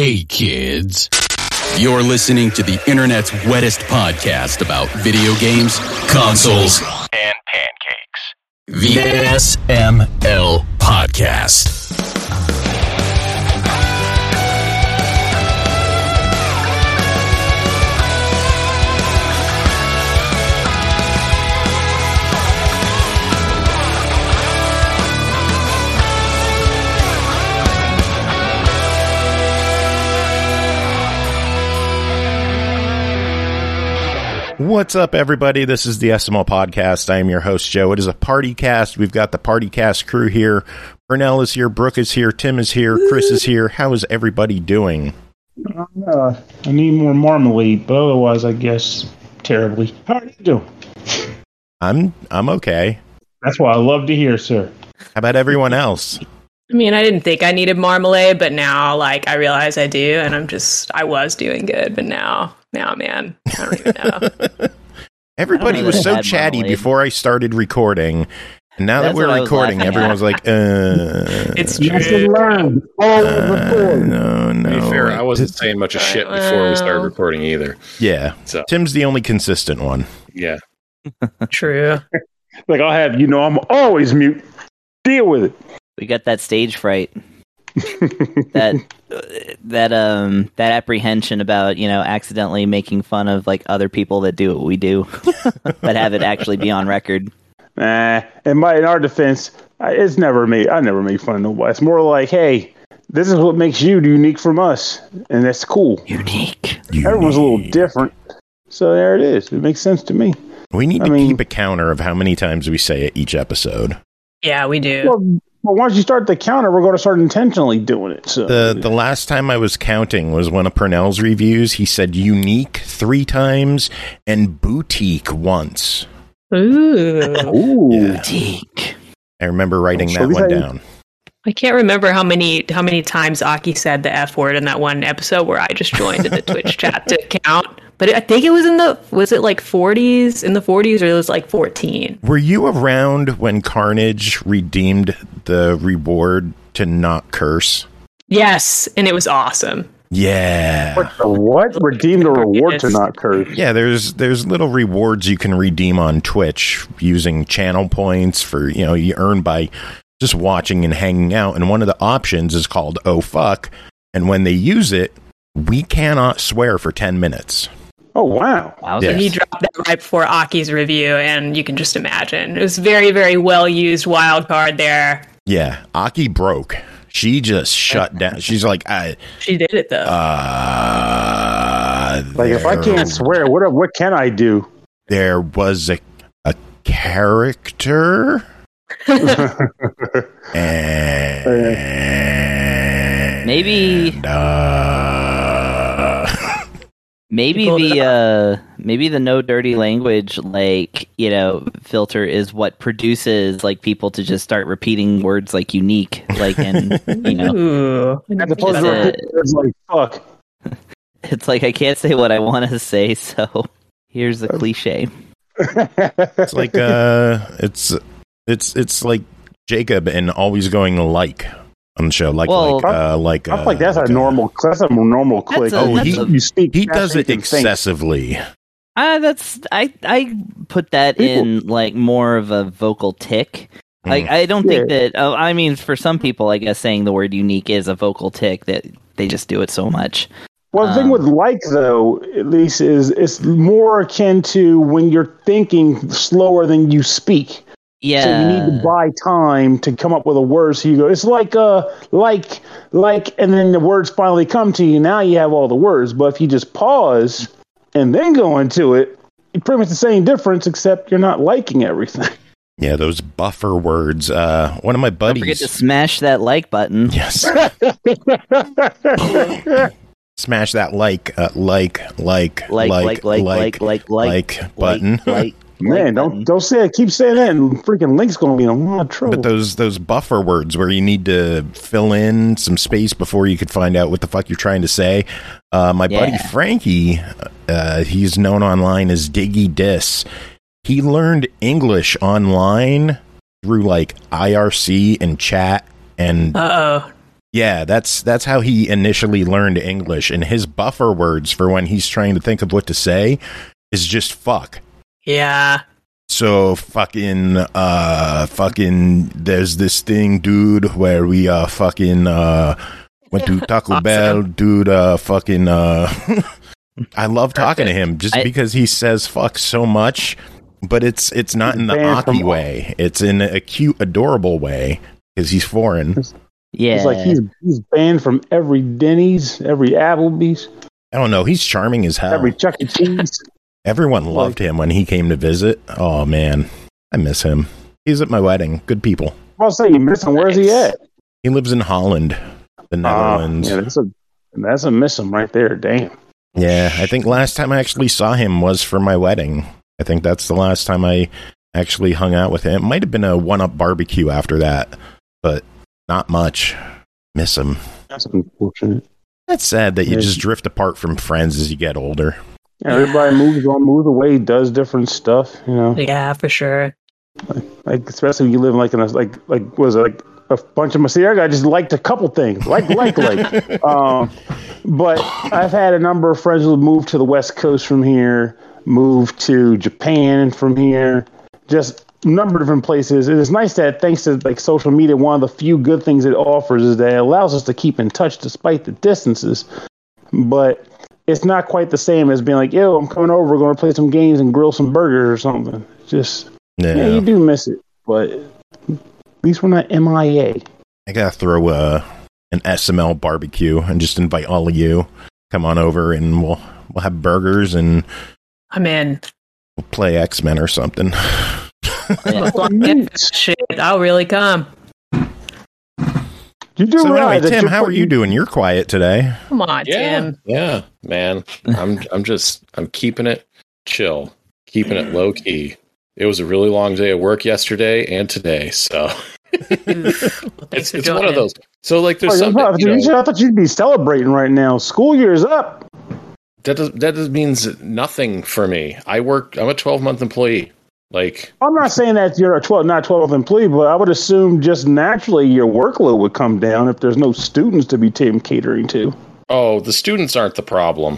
Hey, kids. You're listening to the internet's wettest podcast about video games, consoles, and pancakes. The SML Podcast. What's up, everybody? This is the SML Podcast. I am your host, Joe. It is a party cast. We've got the party cast crew here. Pernell is here, Brooke is here, Tim is here, Chris is here. How is everybody doing? I need more marmalade, but otherwise, I guess, terribly. How are you doing? I'm okay. That's what I love to hear, sir. How about everyone else? I mean, I didn't think I needed marmalade, but now, I realize I do, and I was doing good, but now, man, I don't even know. Everybody was so chatty marmalade before I started recording, and now that we're recording, everyone's like, It's true. No. To be fair, I wasn't saying much of shit before we started recording either. Yeah, so. Tim's the only consistent one. Yeah. True. I'll have, I'm always mute. Deal with it. We got that stage fright. that apprehension about, accidentally making fun of other people that do what we do, but have it actually be on record. In our defense, it's never me. I never made fun of nobody. It's more like, hey, this is what makes you unique from us, and that's cool. Unique. Everyone's a little different, so there it is. It makes sense to me. We need to keep a counter of how many times we say it each episode. Yeah, we do. Well, once you start the counter, we're going to start intentionally doing it. So the last time I was counting was one of Pernell's reviews. He said unique 3 times and boutique once. Ooh. Yeah. Boutique. I remember writing that one down. I can't remember how many times Aki said the F word in that one episode where I just joined in the Twitch chat to count. But I think it was was it 40s, in the 40s, or it was 14? Were you around when Carnage redeemed the reward to not curse? Yes, and it was awesome. Yeah. What? Redeem the reward to not curse. Yeah, there's little rewards you can redeem on Twitch using channel points for, you earn by just watching and hanging out. And one of the options is called Oh Fuck. And when they use it, we cannot swear for 10 minutes. Oh, wow. So he dropped that right before Aki's review, and you can just imagine. It was very, very well-used wild card there. Yeah, Aki broke. She just shut down. She's like, she did it, though. If I can't swear, what can I do? There was a character. And maybe the no dirty language filter is what produces people to just start repeating words like unique and Ooh. As opposed to it's fuck. It's I can't say what I want to say, so here's a cliche. It's it's like Jacob and always going on the show, I think that's a normal click. He does it excessively. I put that in more of a vocal tick. I don't think that. For some people, I guess saying the word unique is a vocal tick that they just do it so much. Well, the thing with though, at least, is it's more akin to when you're thinking slower than you speak. Yeah. So you need to buy time to come up with a word. So you go, it's like, and then the words finally come to you. Now you have all the words. But if you just pause and then go into it, it's pretty much the same difference, except you're not liking everything. Yeah, those buffer words. One of my buddies. Don't forget to smash that like button. Yes. Smash that like button. Man, don't say it. Keep saying that, and freaking Link's going to be in a lot of trouble. But those buffer words where you need to fill in some space before you could find out what the fuck you're trying to say. My buddy Frankie, he's known online as Diggy Dis. He learned English online through IRC and chat and Yeah, that's how he initially learned English, and his buffer words for when he's trying to think of what to say is just fuck. Yeah. So fucking there's this thing, dude, where we fucking went to Taco Bell, dude, I love talking to him just because he says fuck so much, but it's not in the Aki way. It's in a cute, adorable way because he's foreign. Yeah. It's like he's banned from every Denny's, every Applebee's. I don't know. He's charming as hell. Every Chuck E. Cheese. Everyone loved him when he came to visit. Oh, man. I miss him. He's at my wedding. Good people. I'll say you miss him. Where's he at? He lives in Holland, the Netherlands. Yeah, that's a miss him right there. Damn. Yeah, I think last time I actually saw him was for my wedding. I think that's the last time I actually hung out with him. It might have been a one-up barbecue after that, but not much. Miss him. That's unfortunate. That's sad that you just drift apart from friends as you get older. Yeah, everybody moves away, does different stuff, you know. Yeah, for sure. Like especially when you live like in a was it like a bunch of I just liked a couple things, like. But I've had a number of friends who moved to the West Coast from here, moved to Japan from here, just a number of different places. It is nice that thanks to like social media, one of the few good things it offers is that it allows us to keep in touch despite the distances. But it's not quite the same as being like, yo, I'm coming over, we're going to play some games and grill some burgers or something. Just, yeah, you do miss it, but at least we're not MIA. I got to throw an SML barbecue and just invite all of you. Come on over and we'll have burgers and I'm in. We'll play X-Men or something. Shit, I'll really come. You do so right. Anyway, Tim, how are you doing? You're quiet today. Come on, Tim. Yeah, man. I'm keeping it chill, keeping it low key. It was a really long day of work yesterday and today, so it's one of those. So like, there's something. I thought you'd be celebrating right now. School year's up. That means nothing for me. I'm a 12-month employee. Like, I'm not saying that you're a 12th employee, but I would assume just naturally your workload would come down if there's no students to be catering to. Oh, the students aren't the problem.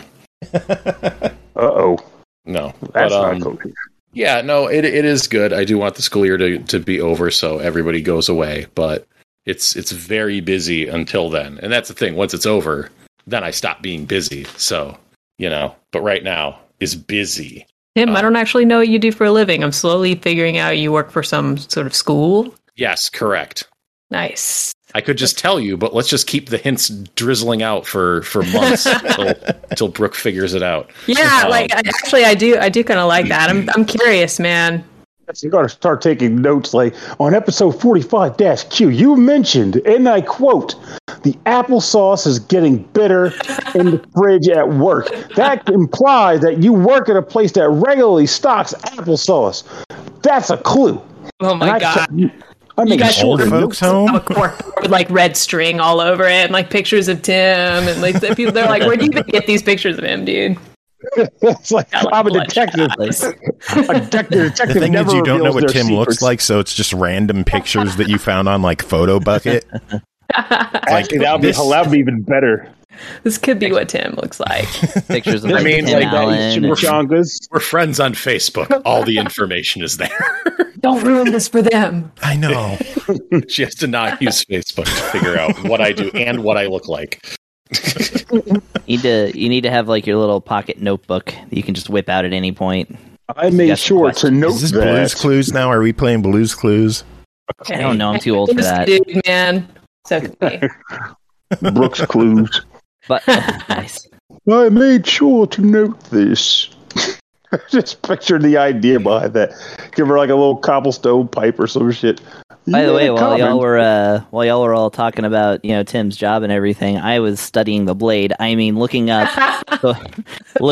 Uh-oh. No. That's not good. Yeah, no, it is good. I do want the school year to be over so everybody goes away, but it's very busy until then. And that's the thing. Once it's over, then I stop being busy. So, but right now is busy. Tim, I don't actually know what you do for a living. I'm slowly figuring out you work for some sort of school. Yes, correct. Nice. I could just tell you, but let's just keep the hints drizzling out for months until Brooke figures it out. Yeah, I do kind of like that. I'm curious, man. You got to start taking notes. Like on episode 45-Q, you mentioned, and I quote, "The applesauce is getting bitter in the fridge at work." That implies that you work at a place that regularly stocks applesauce. That's a clue. Oh my God. You guys old folks home with like red string all over it and like pictures of Tim and like people. They're like, "Where do you even get these pictures of him, dude?" It's like I'm a detective. The thing is, you don't know what Tim looks like, so it's just random pictures that you found on like Photo Bucket. Actually, that would be even better. This could be what Tim looks like. Pictures of I mean, Tim like Allen. We're friends on Facebook. All the information is there. Don't ruin this for them. I know. She has to not use Facebook to figure out what I do and what I look like. You need to have like your little pocket notebook that you can just whip out at any point. I made sure to note Is this that. Blue's Clues now? Are we playing Blue's Clues? I don't know. I'm too old for that. Dude, man. So could be. Brooks Clues. But nice. I made sure to note this. Just picture the idea behind that. Give her like a little cobblestone pipe or some shit. By the way, while y'all were all talking about Tim's job and everything, I was studying the Blade. I mean, looking up the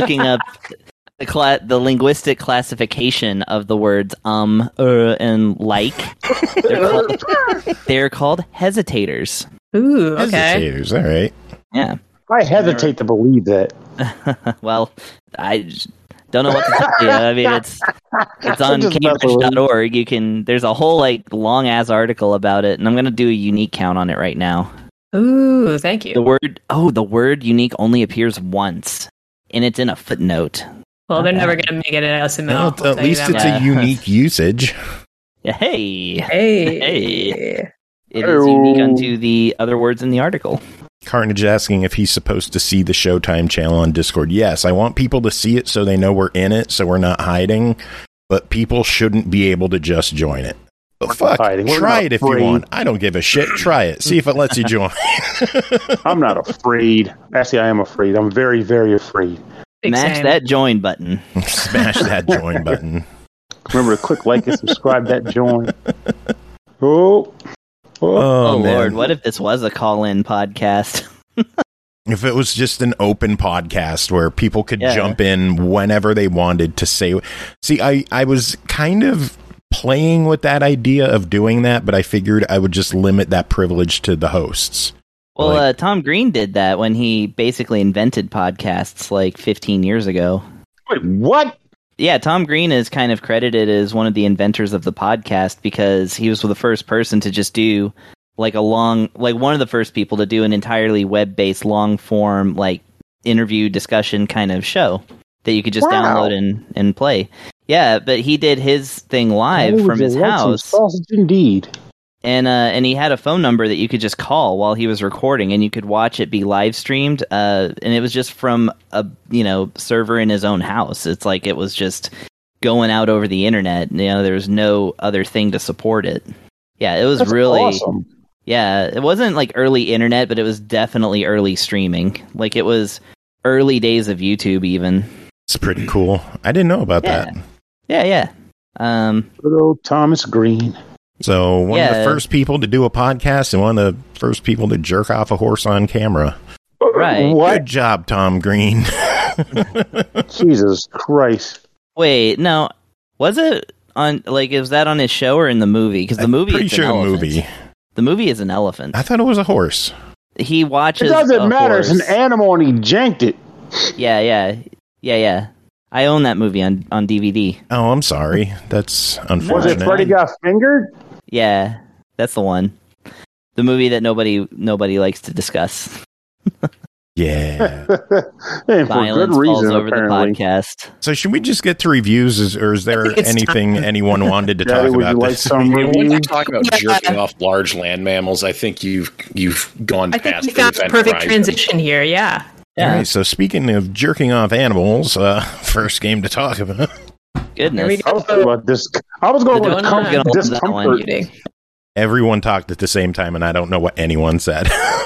linguistic classification of the words and like. They're called hesitators. Ooh, okay. Hesitators, all right. Yeah. I hesitate to believe that. Well, I don't know what to tell you. I mean, it's on Cambridge.org. There's a whole long ass article about it, and I'm gonna do a unique count on it right now. Ooh, thank you. The word unique only appears once, and it's in a footnote. Well, they're never going to make it an SML. Well, at least it's a unique usage. Yeah, hey. Hey. It is unique unto the other words in the article. Carnage asking if he's supposed to see the Showtime channel on Discord. Yes, I want people to see it so they know we're in it, so we're not hiding. But people shouldn't be able to just join it. But fuck, try it if you want. I don't give a shit. Try it. See if it lets you join. I'm not afraid. Actually, I am afraid. I'm very, very afraid. Smash that join button. Smash that join button. Remember to click like and subscribe that join. Oh, Lord, what if this was a call-in podcast? If it was just an open podcast where people could jump in whenever they wanted to say... See, I was kind of playing with that idea of doing that, but I figured I would just limit that privilege to the hosts. Well, Tom Green did that when he basically invented podcasts like 15 years ago. Wait, what? Yeah, Tom Green is kind of credited as one of the inventors of the podcast because he was the first person to just do one of the first people to do an entirely web-based long-form interview discussion kind of show that you could just download and play. Yeah, but he did his thing live from his house. Sausage indeed. And he had a phone number that you could just call while he was recording, and you could watch it be live streamed. And it was just from a server in his own house. It's like it was just going out over the internet. There was no other thing to support it. Yeah, it was really awesome. Yeah, it wasn't like early internet, but it was definitely early streaming. Like it was early days of YouTube, even. It's pretty cool. I didn't know about that. Yeah. Good old Thomas Green. So one of the first people to do a podcast and one of the first people to jerk off a horse on camera. Right. Good job, Tom Green. Jesus Christ. Wait, no. Was it on, is that on his show or in the movie? Because the movie pretty is sure an elephant. movie. The movie is an elephant. I thought it was a horse. He watches It doesn't matter. Horse. It's an animal and he janked it. Yeah. I own that movie on DVD. Oh, I'm sorry. That's unfortunate. Was it Freddy Got Fingered? Yeah, that's the one. The movie that nobody likes to discuss. Yeah. And for Violence good reason, falls over apparently. the podcast. So should we just get to reviews, or is there anything anyone wanted to talk Daddy, would about you like this? some When reviews? you talk about jerking off large land mammals, I think you've gone I think past we found the the event perfect horizon. transition here. Yeah. All right, so speaking of jerking off animals, first game to talk about. Goodness. I was thinking about this. I was going The with donut. Get on that discomfort. one. Everyone talked at the same time, and I don't know what anyone said.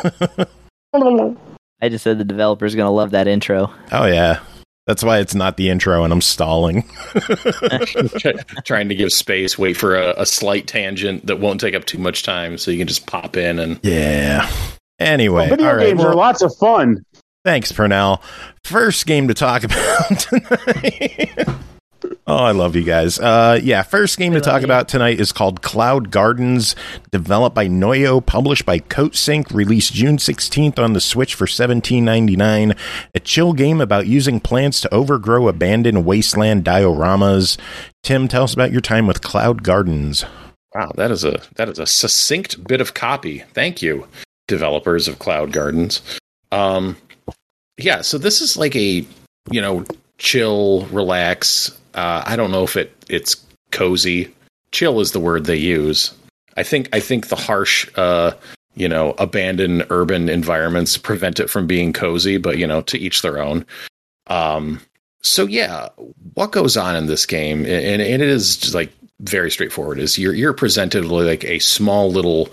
I just said the developer's going to love that intro. Oh, yeah. That's why it's not the intro, and I'm stalling. Trying to give space, wait for a slight tangent that won't take up too much time, so you can just pop in and. Yeah. Anyway, Video all right. games are lots of fun. Thanks, Purnell. First game to talk about tonight. Oh, I love you guys. First game to talk about tonight is called Cloud Gardens, developed by Noyo, published by Coatsink, released June 16th on the Switch for $17.99. A chill game about using plants to overgrow abandoned wasteland dioramas. Tim, tell us about your time with Cloud Gardens. Wow, that is a succinct bit of copy. Thank you, developers of Cloud Gardens. So this is like a chill, relax. I don't know if it's cozy. Chill is the word they use. I think the harsh, abandoned urban environments prevent it from being cozy, but to each their own. What goes on in this game, and it is just like very straightforward. Is you're presented like a small little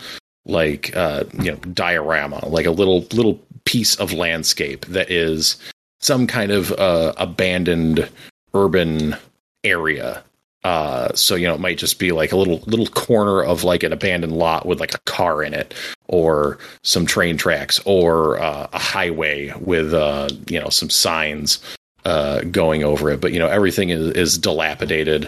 diorama, like a little piece of landscape that is some kind of abandoned urban area. It might just be like a little corner of like an abandoned lot with like a car in it, or some train tracks, or a highway with some signs going over it. But everything is dilapidated.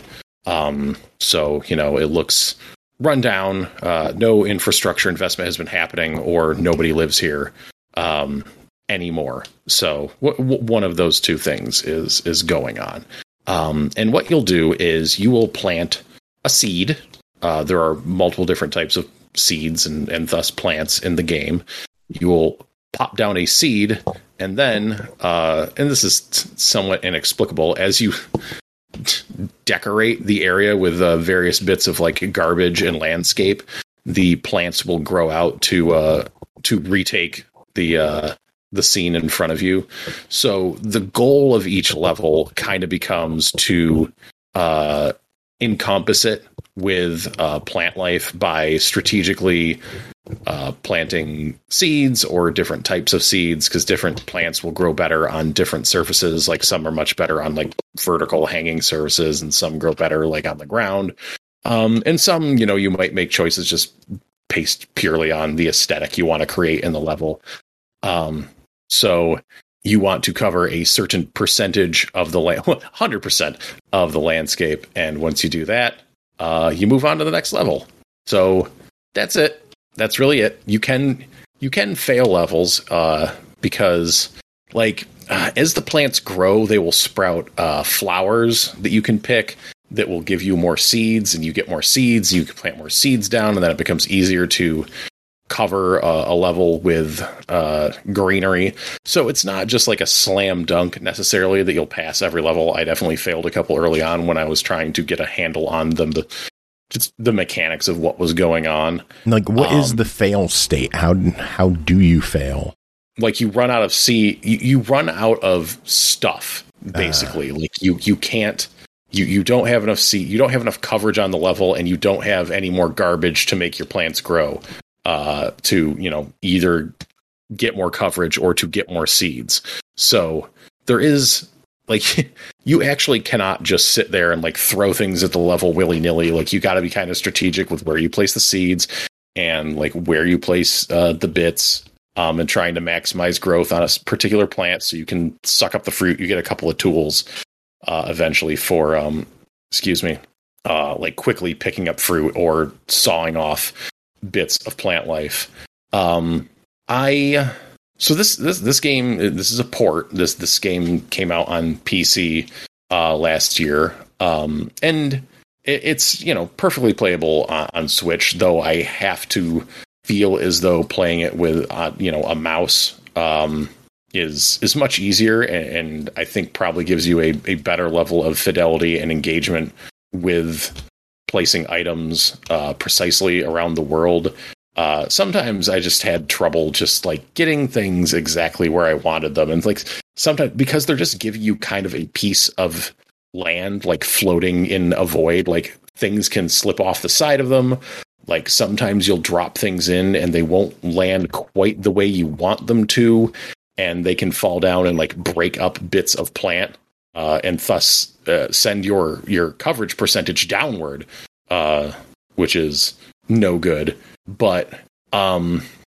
It looks run down. No infrastructure investment has been happening, or nobody lives here anymore. So one of those two things is going on. And what you'll do is you will plant a seed. There are multiple different types of seeds and thus plants in the game. you will pop down a seed, and then, and this is somewhat inexplicable, as you decorate the area with various bits of like garbage and landscape, the plants will grow out to retake the scene in front of you. So the goal of each level kind of becomes to encompass it with plant life by strategically planting seeds or different types of seeds, because different plants will grow better on different surfaces. Like some are much better on like vertical hanging surfaces, and some grow better like on the ground. And some, you might make choices just based purely on the aesthetic you want to create in the level. So you want to cover a certain percentage of the 100% of the landscape. And once you do that, you move on to the next level. So that's it. That's really it. You can fail levels, because like, as the plants grow, they will sprout, flowers that you can pick that will give you more seeds, and you get more seeds. You can plant more seeds down, and then it becomes easier to cover a level with greenery. So it's not just like a slam dunk necessarily that you'll pass every level. I definitely failed a couple early on when I was trying to get a handle on them, just the mechanics of what was going on. Like, what is the fail state? How do you fail? Like, you run out of you run out of stuff, basically. Like you can't. You don't have enough seed. You don't have enough coverage on the level, and you don't have any more garbage to make your plants grow. To either get more coverage or to get more seeds. So there is like, you actually cannot just sit there and like throw things at the level willy-nilly. Like, you got to be kind of strategic with where you place the seeds and like where you place the bits, and trying to maximize growth on a particular plant so you can suck up the fruit. You get a couple of tools eventually for like quickly picking up fruit or sawing off bits of plant life. So this game, this is a port. This game came out on PC last year, and it's perfectly playable on Switch. Though I have to feel as though playing it with a mouse is much easier, and I think probably gives you a better level of fidelity and engagement with placing items precisely around the world. Sometimes I just had trouble just like getting things exactly where I wanted them. And like sometimes, because they're just giving you kind of a piece of land, like floating in a void, like things can slip off the side of them. Like sometimes you'll drop things in and they won't land quite the way you want them to. And they can fall down and like break up bits of plant, and thus send your coverage percentage downward, which is no good. But at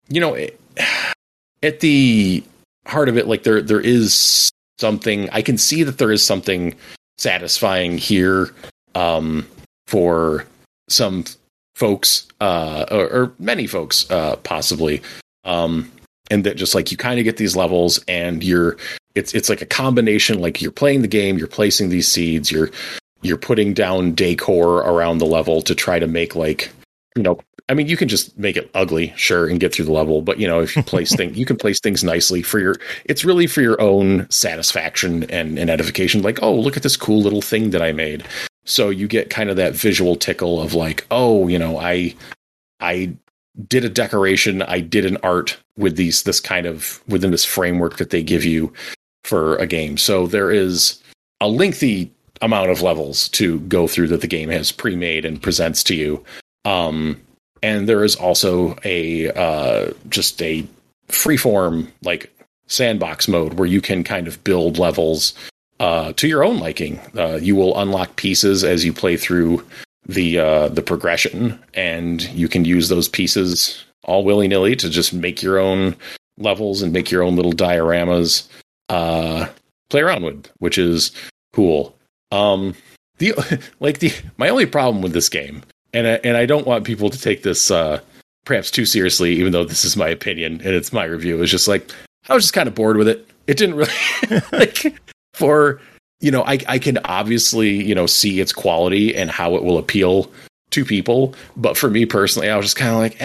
the heart of it, like there is something. I can see that there is something satisfying here for some folks, or many folks, possibly. And that just like you kind of get these levels, and it's like a combination. Like you're playing the game, you're placing these seeds, you're putting down decor around the level to try to make like, I mean, you can just make it ugly, sure, and get through the level. But if you place things, you can place things nicely it's really for your own satisfaction and edification. Like, oh, look at this cool little thing that I made. So you get kind of that visual tickle of like, oh, I did a decoration, I did an art with this kind of within this framework that they give you for a game. So there is a lengthy amount of levels to go through that the game has pre-made and presents to you. And there is also just a freeform like sandbox mode where you can kind of build levels to your own liking. You will unlock pieces as you play through the progression, and you can use those pieces all willy-nilly to just make your own levels and make your own little dioramas play around with, which is cool. My only problem with this game, and I don't want people to take this perhaps too seriously, even though this is my opinion and it's my review, is just like, I was just kind of bored with it. It didn't really like for, I can obviously, see its quality and how it will appeal to people. But for me personally, I was just kind of like,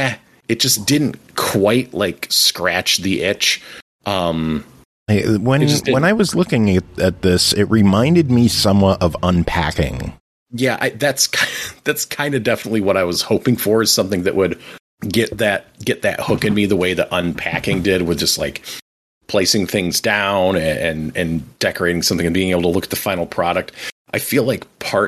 it just didn't quite like scratch the itch. When I was looking at this, it reminded me somewhat of Unpacking. Yeah, that's kind of definitely what I was hoping for, is something that would get that hook in me the way that Unpacking did, with just like placing things down and decorating something and being able to look at the final product. I feel like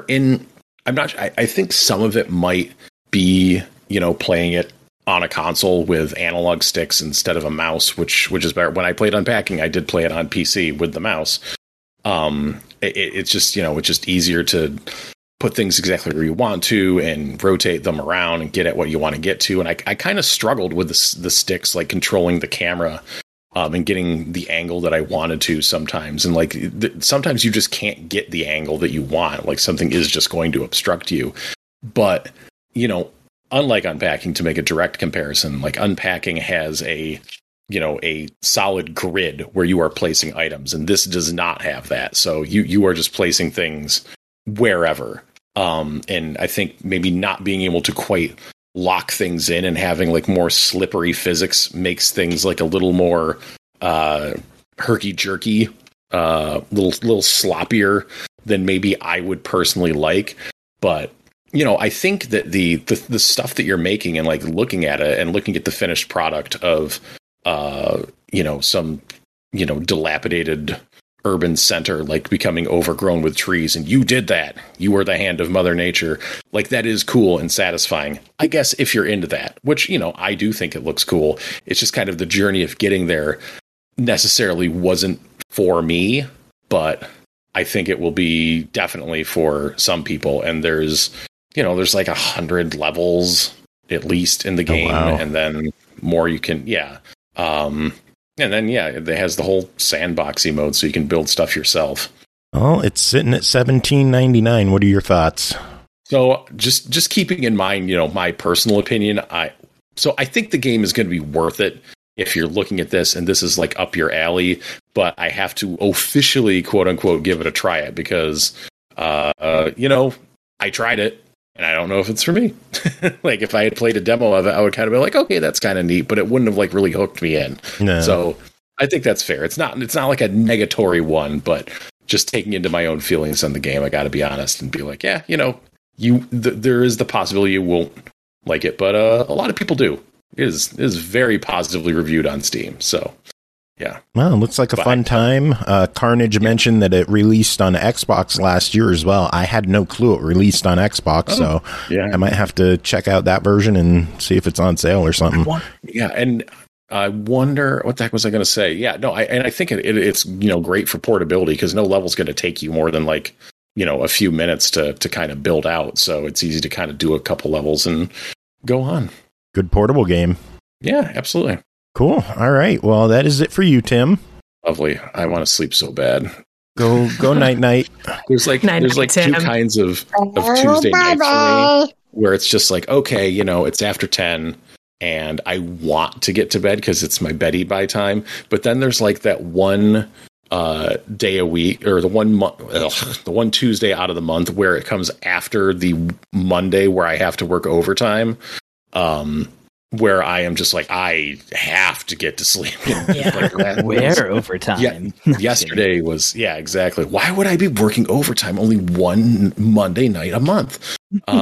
I think some of it might be, playing it on a console with analog sticks instead of a mouse, which is better. When I played Unpacking, I did play it on PC with the mouse. It's just, it's just easier to put things exactly where you want to and rotate them around and get at what you want to get to. And I kind of struggled with the sticks, like controlling the camera and getting the angle that I wanted to sometimes. And like sometimes you just can't get the angle that you want. Like something is just going to obstruct you. But, unlike Unpacking, to make a direct comparison, like Unpacking has a solid grid where you are placing items, and this does not have that. So you are just placing things wherever. And I think maybe not being able to quite lock things in and having like more slippery physics makes things like a little more herky jerky, little sloppier than maybe I would personally like. But I think that the stuff that you're making and like looking at it and looking at the finished product of some dilapidated urban center, like becoming overgrown with trees, and you did that. You were the hand of Mother Nature. Like, that is cool and satisfying, I guess, if you're into that, which, I do think it looks cool. It's just kind of the journey of getting there necessarily wasn't for me, but I think it will be definitely for some people. And there's like 100 levels at least in the game. Oh, wow. And then more you can, and then, it has the whole sandboxy mode, so you can build stuff yourself. Well, it's sitting at $17.99. What are your thoughts? So just keeping in mind, my personal opinion, I think the game is going to be worth it if you're looking at this and this is like up your alley, but I have to officially, quote unquote, give it a try it because, I tried it. And I don't know if it's for me. Like, if I had played a demo of it, I would kind of be like, okay, that's kind of neat, but it wouldn't have like really hooked me in. No. So I think that's fair. It's not like a negatory one, but just taking into my own feelings on the game, I got to be honest and be like, yeah, there is the possibility you won't like it, but a lot of people do. It is very positively reviewed on Steam. So yeah. Well, it looks like a fun time. Carnage mentioned that it released on Xbox last year as well. I had no clue it released on Xbox, so I might have to check out that version and see if it's on sale or something. And I wonder, what the heck was I going to say? Yeah, no, I think it's great for portability because no level's going to take you more than like a few minutes to kind of build out. So it's easy to kind of do a couple levels and go on. Good portable game. Yeah, absolutely. Cool. All right. Well, that is it for you, Tim. Lovely. I want to sleep so bad. Go night night. There's like two kinds of Tuesday nights for me where it's just like, okay, it's after 10 and I want to get to bed because it's my beddy by time. But then there's like that one day a week or the one Tuesday out of the month where it comes after the Monday where I have to work overtime. Where I am just like, I have to get to sleep. Where overtime? Yeah, yesterday was, exactly. Why would I be working overtime only one Monday night a month?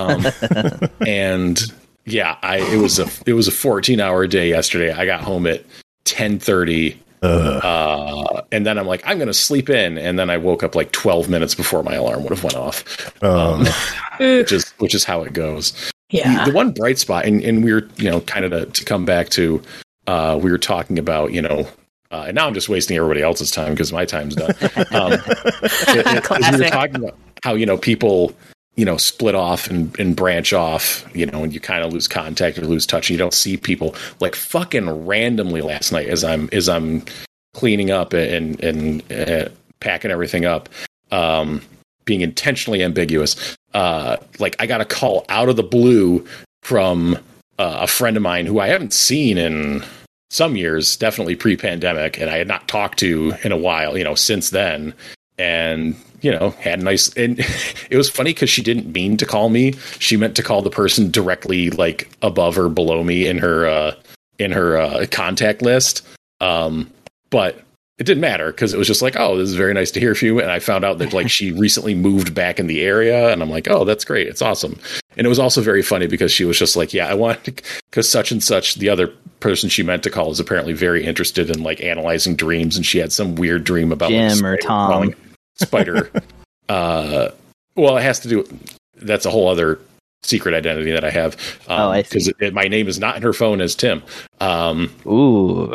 And it was a 14-hour day yesterday. I got home at 10:30. And then I'm like, I'm going to sleep in. And then I woke up like 12 minutes before my alarm would have went off. Which is how it goes. Yeah. The one bright spot, and we were, kind of to come back to, we were talking about, and now I'm just wasting everybody else's time because my time's done. As we were talking about how, people, split off and branch off, and you kind of lose contact or lose touch and you don't see people like fucking randomly last night as I'm cleaning up and packing everything up, being intentionally ambiguous. Like I got a call out of the blue from a friend of mine who I haven't seen in some years, definitely pre-pandemic, and I had not talked to in a while, since then. and had a nice. And it was funny because she didn't mean to call me. She meant to call the person directly like above or below me in her contact list. But it didn't matter because it was just like, oh, this is very nice to hear from you. And I found out that like she recently moved back in the area, and I'm like, oh, that's great. It's awesome. And it was also very funny because she was just like, yeah, I want, because such and such, the other person she meant to call is apparently very interested in like analyzing dreams. And she had some weird dream about Jim or Tom. Spider. Well, it has to do. That's a whole other secret identity that I have. I see. Because my name is not in her phone as Tim. Ooh.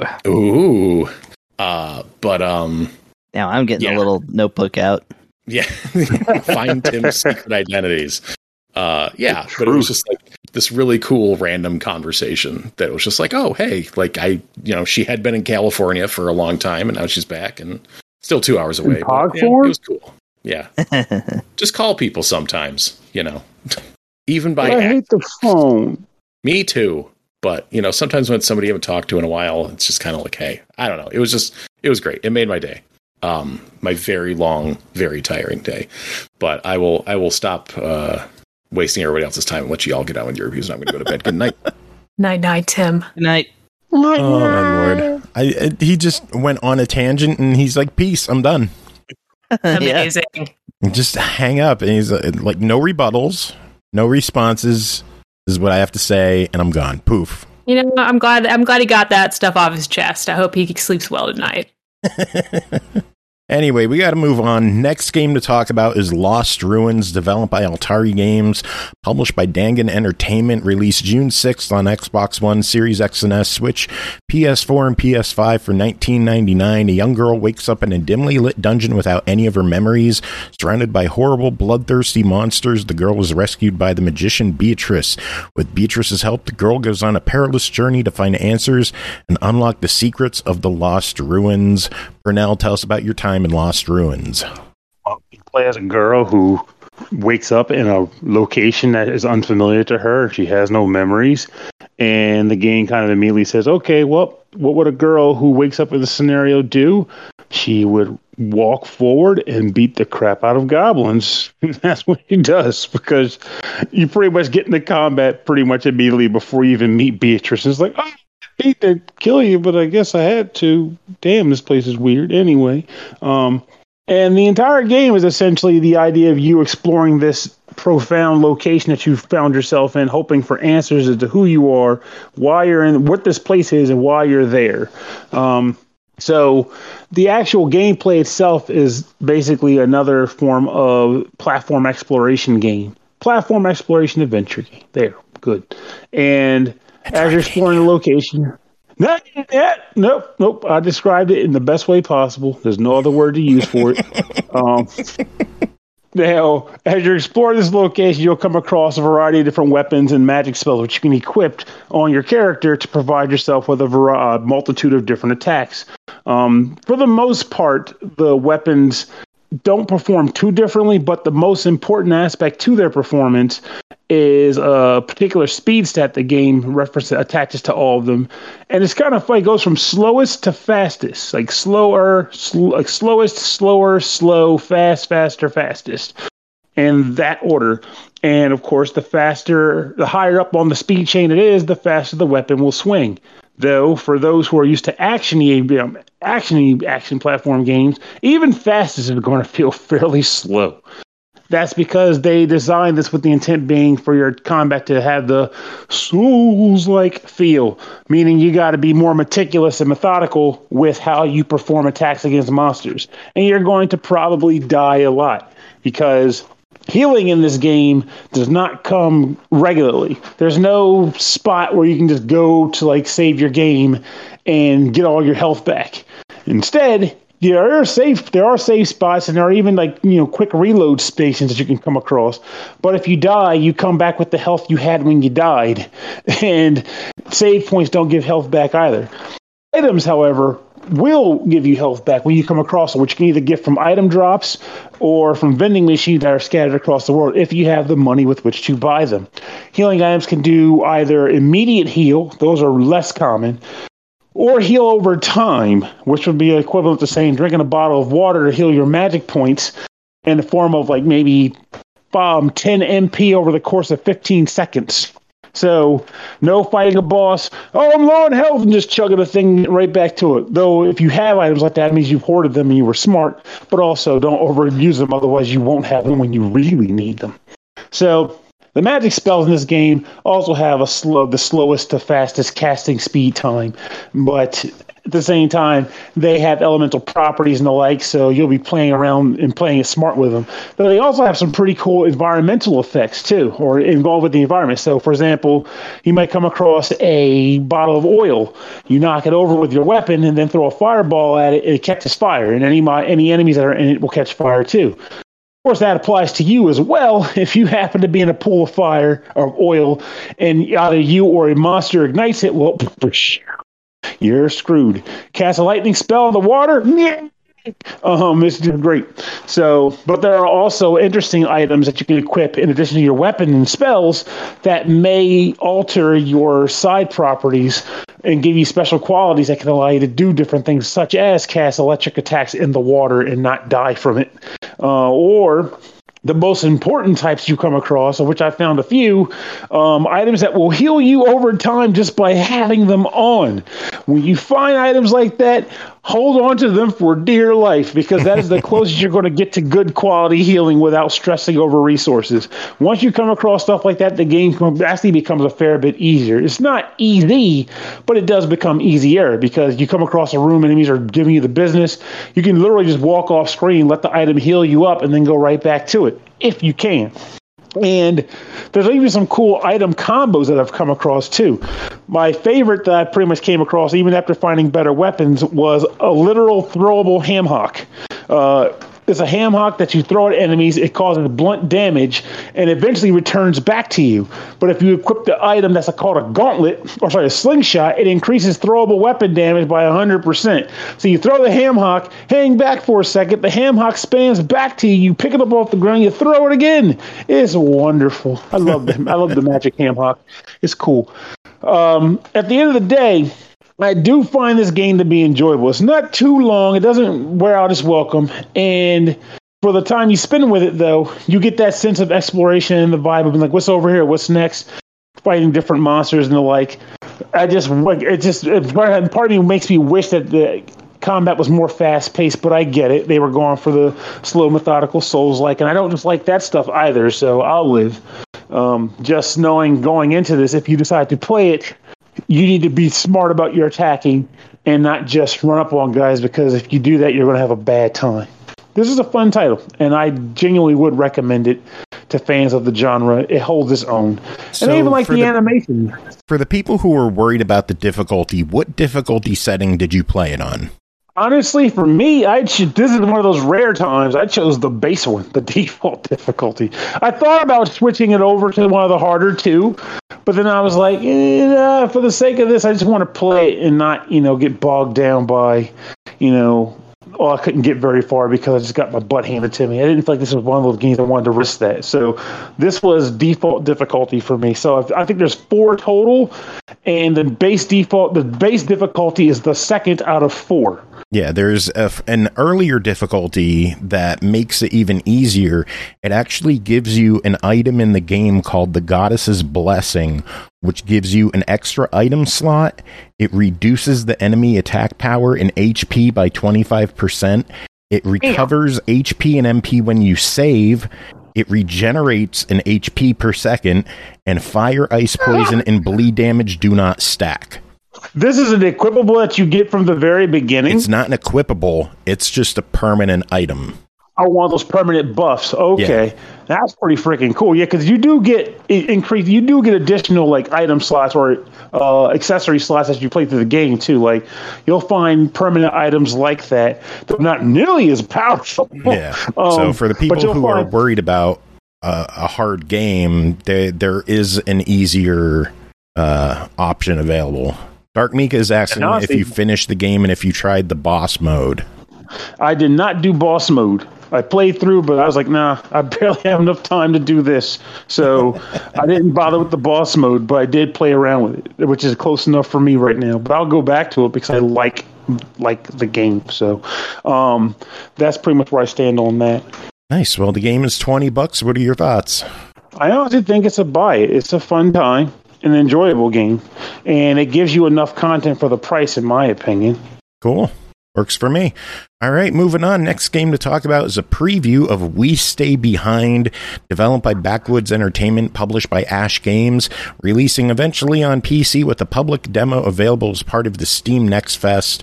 But now I'm getting a little notebook out. Yeah. Find Tim's secret identities. But it was just like this really cool random conversation that was just like, oh, hey, like she had been in California for a long time and now she's back and still 2 hours away. But, it was cool. Yeah. Just call people sometimes, even by I hate the phone. Me too. But, sometimes when somebody you haven't talked to in a while, it's just kind of like, hey, I don't know. It was great. It made my day. My very long, very tiring day. But I will stop wasting everybody else's time and let you all get on with your reviews. And I'm going to go to bed. Good night. Night, Tim. Good night. Oh, my Lord. He just went on a tangent and he's like, peace, I'm done. Amazing. Just hang up. And he's like, no rebuttals, no responses. This is what I have to say, and I'm gone. Poof. I'm glad he got that stuff off his chest. I hope he sleeps well tonight. Anyway, we got to move on. Next game to talk about is Lost Ruins, developed by Altari Games, published by Dangan Entertainment, released June 6th on Xbox One, Series X and S, Switch, PS4, and PS5 for $19.99. A young girl wakes up in a dimly lit dungeon without any of her memories. Surrounded by horrible, bloodthirsty monsters, the girl is rescued by the magician Beatrice. With Beatrice's help, the girl goes on a perilous journey to find answers and unlock the secrets of the Lost Ruins. Pernell, tell us about your time in Lost Ruins. You play as a girl who wakes up in a location that is unfamiliar to her. She has no memories. And the game kind of immediately says, okay, well, what would a girl who wakes up in this scenario do? She would walk forward and beat the crap out of goblins. That's what she does, because you pretty much get into combat pretty much immediately before you even meet Beatrice. It's like, oh, I hate to kill you, but I guess I had to. Damn, this place is weird. Anyway, and the entire game is essentially the idea of you exploring this profound location that you found yourself in, hoping for answers as to who you are, why you're in, what this place is, and why you're there. So the actual gameplay itself is basically another form of platform exploration game. Platform exploration adventure game. There, good. And as you're exploring the location... Nope. I described it in the best way possible. There's no other word to use for it. Now, as you're exploring this location, you'll come across a variety of different weapons and magic spells which you can equip on your character to provide yourself with a multitude of different attacks. For the most part, the weapons don't perform too differently, but the most important aspect to their performance is a particular speed stat the game attaches to all of them. And it's kind of funny. It goes from slowest to fastest, like slowest, slower, slow, fast, faster, fastest, in that order. And of course, the higher up on the speed chain it is, the faster the weapon will swing. Though, for those who are used to action platform games, even fastest is going to feel fairly slow. That's because they designed this with the intent being for your combat to have the Souls-like feel, meaning you got to be more meticulous and methodical with how you perform attacks against monsters. And you're going to probably die a lot because healing in this game does not come regularly. There's no spot where you can just go to save your game and get all your health back. Instead, there are safe spots, and there are even quick reload stations that you can come across. But if you die, you come back with the health you had when you died, and save points don't give health back either. Items, however, will give you health back when you come across them, which you can either get from item drops or from vending machines that are scattered across the world if you have the money with which to buy them. Healing items can do either immediate heal, those are less common, or heal over time, which would be equivalent to saying drinking a bottle of water to heal your magic points in the form of like maybe 10 MP over the course of 15 seconds. So, no fighting a boss. Oh, I'm low on health, and just chugging the thing right back to it. Though, if you have items like that, it means you've hoarded them and you were smart. But also, don't overuse them, otherwise you won't have them when you really need them. So, the magic spells in this game also have the slowest to fastest casting speed time. But at the same time, they have elemental properties and the like, so you'll be playing around and playing it smart with them. But they also have some pretty cool environmental effects, too, or involved with the environment. So, for example, you might come across a bottle of oil. You knock it over with your weapon and then throw a fireball at it, and it catches fire. And any enemies that are in it will catch fire, too. Of course, that applies to you as well. If you happen to be in a pool of fire or oil and either you or a monster ignites it, well, you're screwed. Cast a lightning spell in the water? It's great. So, but there are also interesting items that you can equip in addition to your weapon and spells that may alter your side properties and give you special qualities that can allow you to do different things, such as cast electric attacks in the water and not die from it. Or the most important types you come across, of which I found a few, items that will heal you over time just by having them on. When you find items like that, hold on to them for dear life, because that is the closest you're going to get to good quality healing without stressing over resources. Once you come across stuff like that, the game actually becomes a fair bit easier. It's not easy, but it does become easier, because you come across a room, enemies are giving you the business. You can literally just walk off screen, let the item heal you up, and then go right back to it, if you can. And there's even some cool item combos that I've come across, too. My favorite that I pretty much came across, even after finding better weapons, was a literal throwable ham hock. It's a ham hock that you throw at enemies. It causes blunt damage and eventually returns back to you. But if you equip the item that's called a gauntlet, a slingshot, it increases throwable weapon damage by 100%. So you throw the ham hock, hang back for a second, the ham hock spans back to you, you pick it up off the ground, you throw it again. It's wonderful. I love them. I love the magic ham hock. It's cool. At the end of the day, I do find this game to be enjoyable. It's not too long. It doesn't wear out its welcome. And for the time you spend with it, though, you get that sense of exploration and the vibe of being like, what's over here? What's next? Fighting different monsters and the like. Part of me makes me wish that the combat was more fast-paced, but I get it. They were going for the slow, methodical Souls-like, and I don't just like that stuff either, so I'll live. Just knowing going into this, if you decide to play it, you need to be smart about your attacking and not just run up on guys, because if you do that, you're going to have a bad time. This is a fun title, and I genuinely would recommend it to fans of the genre. It holds its own. And I even like the animation. For the people who are worried about the difficulty, what difficulty setting did you play it on? Honestly, for me, this is one of those rare times. I chose the base one, the default difficulty. I thought about switching it over to one of the harder two, but then I was like, for the sake of this, I just want to play it and not, get bogged down by, I couldn't get very far because I just got my butt handed to me. I didn't feel like this was one of those games I wanted to risk that. So this was default difficulty for me. So I think there's 4 total, and the base difficulty is the second out of 4. Yeah, there's an earlier difficulty that makes it even easier. It actually gives you an item in the game called the Goddess's Blessing, which gives you an extra item slot. It reduces the enemy attack power and HP by 25%. It recovers HP and MP when you save. It regenerates an HP per second, and fire, ice, poison, and bleed damage do not stack. This is an equipable that you get from the very beginning? It's not an equipable. It's just a permanent item. Oh, one of those permanent buffs. Okay. Yeah. That's pretty freaking cool. Yeah, because you do get additional item slots or accessory slots as you play through the game too. Like you'll find permanent items like that. They're not nearly as powerful. Yeah. So for the people who are worried about a hard game, there is an easier option available. Dark Mika is asking if you finished the game and if you tried the boss mode. I did not do boss mode. I played through, but I was like, nah, I barely have enough time to do this. So I didn't bother with the boss mode, but I did play around with it, which is close enough for me right now. But I'll go back to it because I like the game. So that's pretty much where I stand on that. Nice. Well, the game is $20. What are your thoughts? I honestly think it's a buy it. It's a fun time, an enjoyable game, and it gives you enough content for the price, in my opinion. Cool. Works for me. All right, moving on. Next game to talk about is a preview of We Stay Behind, developed by Backwoods Entertainment, published by Ash Games, releasing eventually on PC with a public demo available as part of the Steam Next Fest.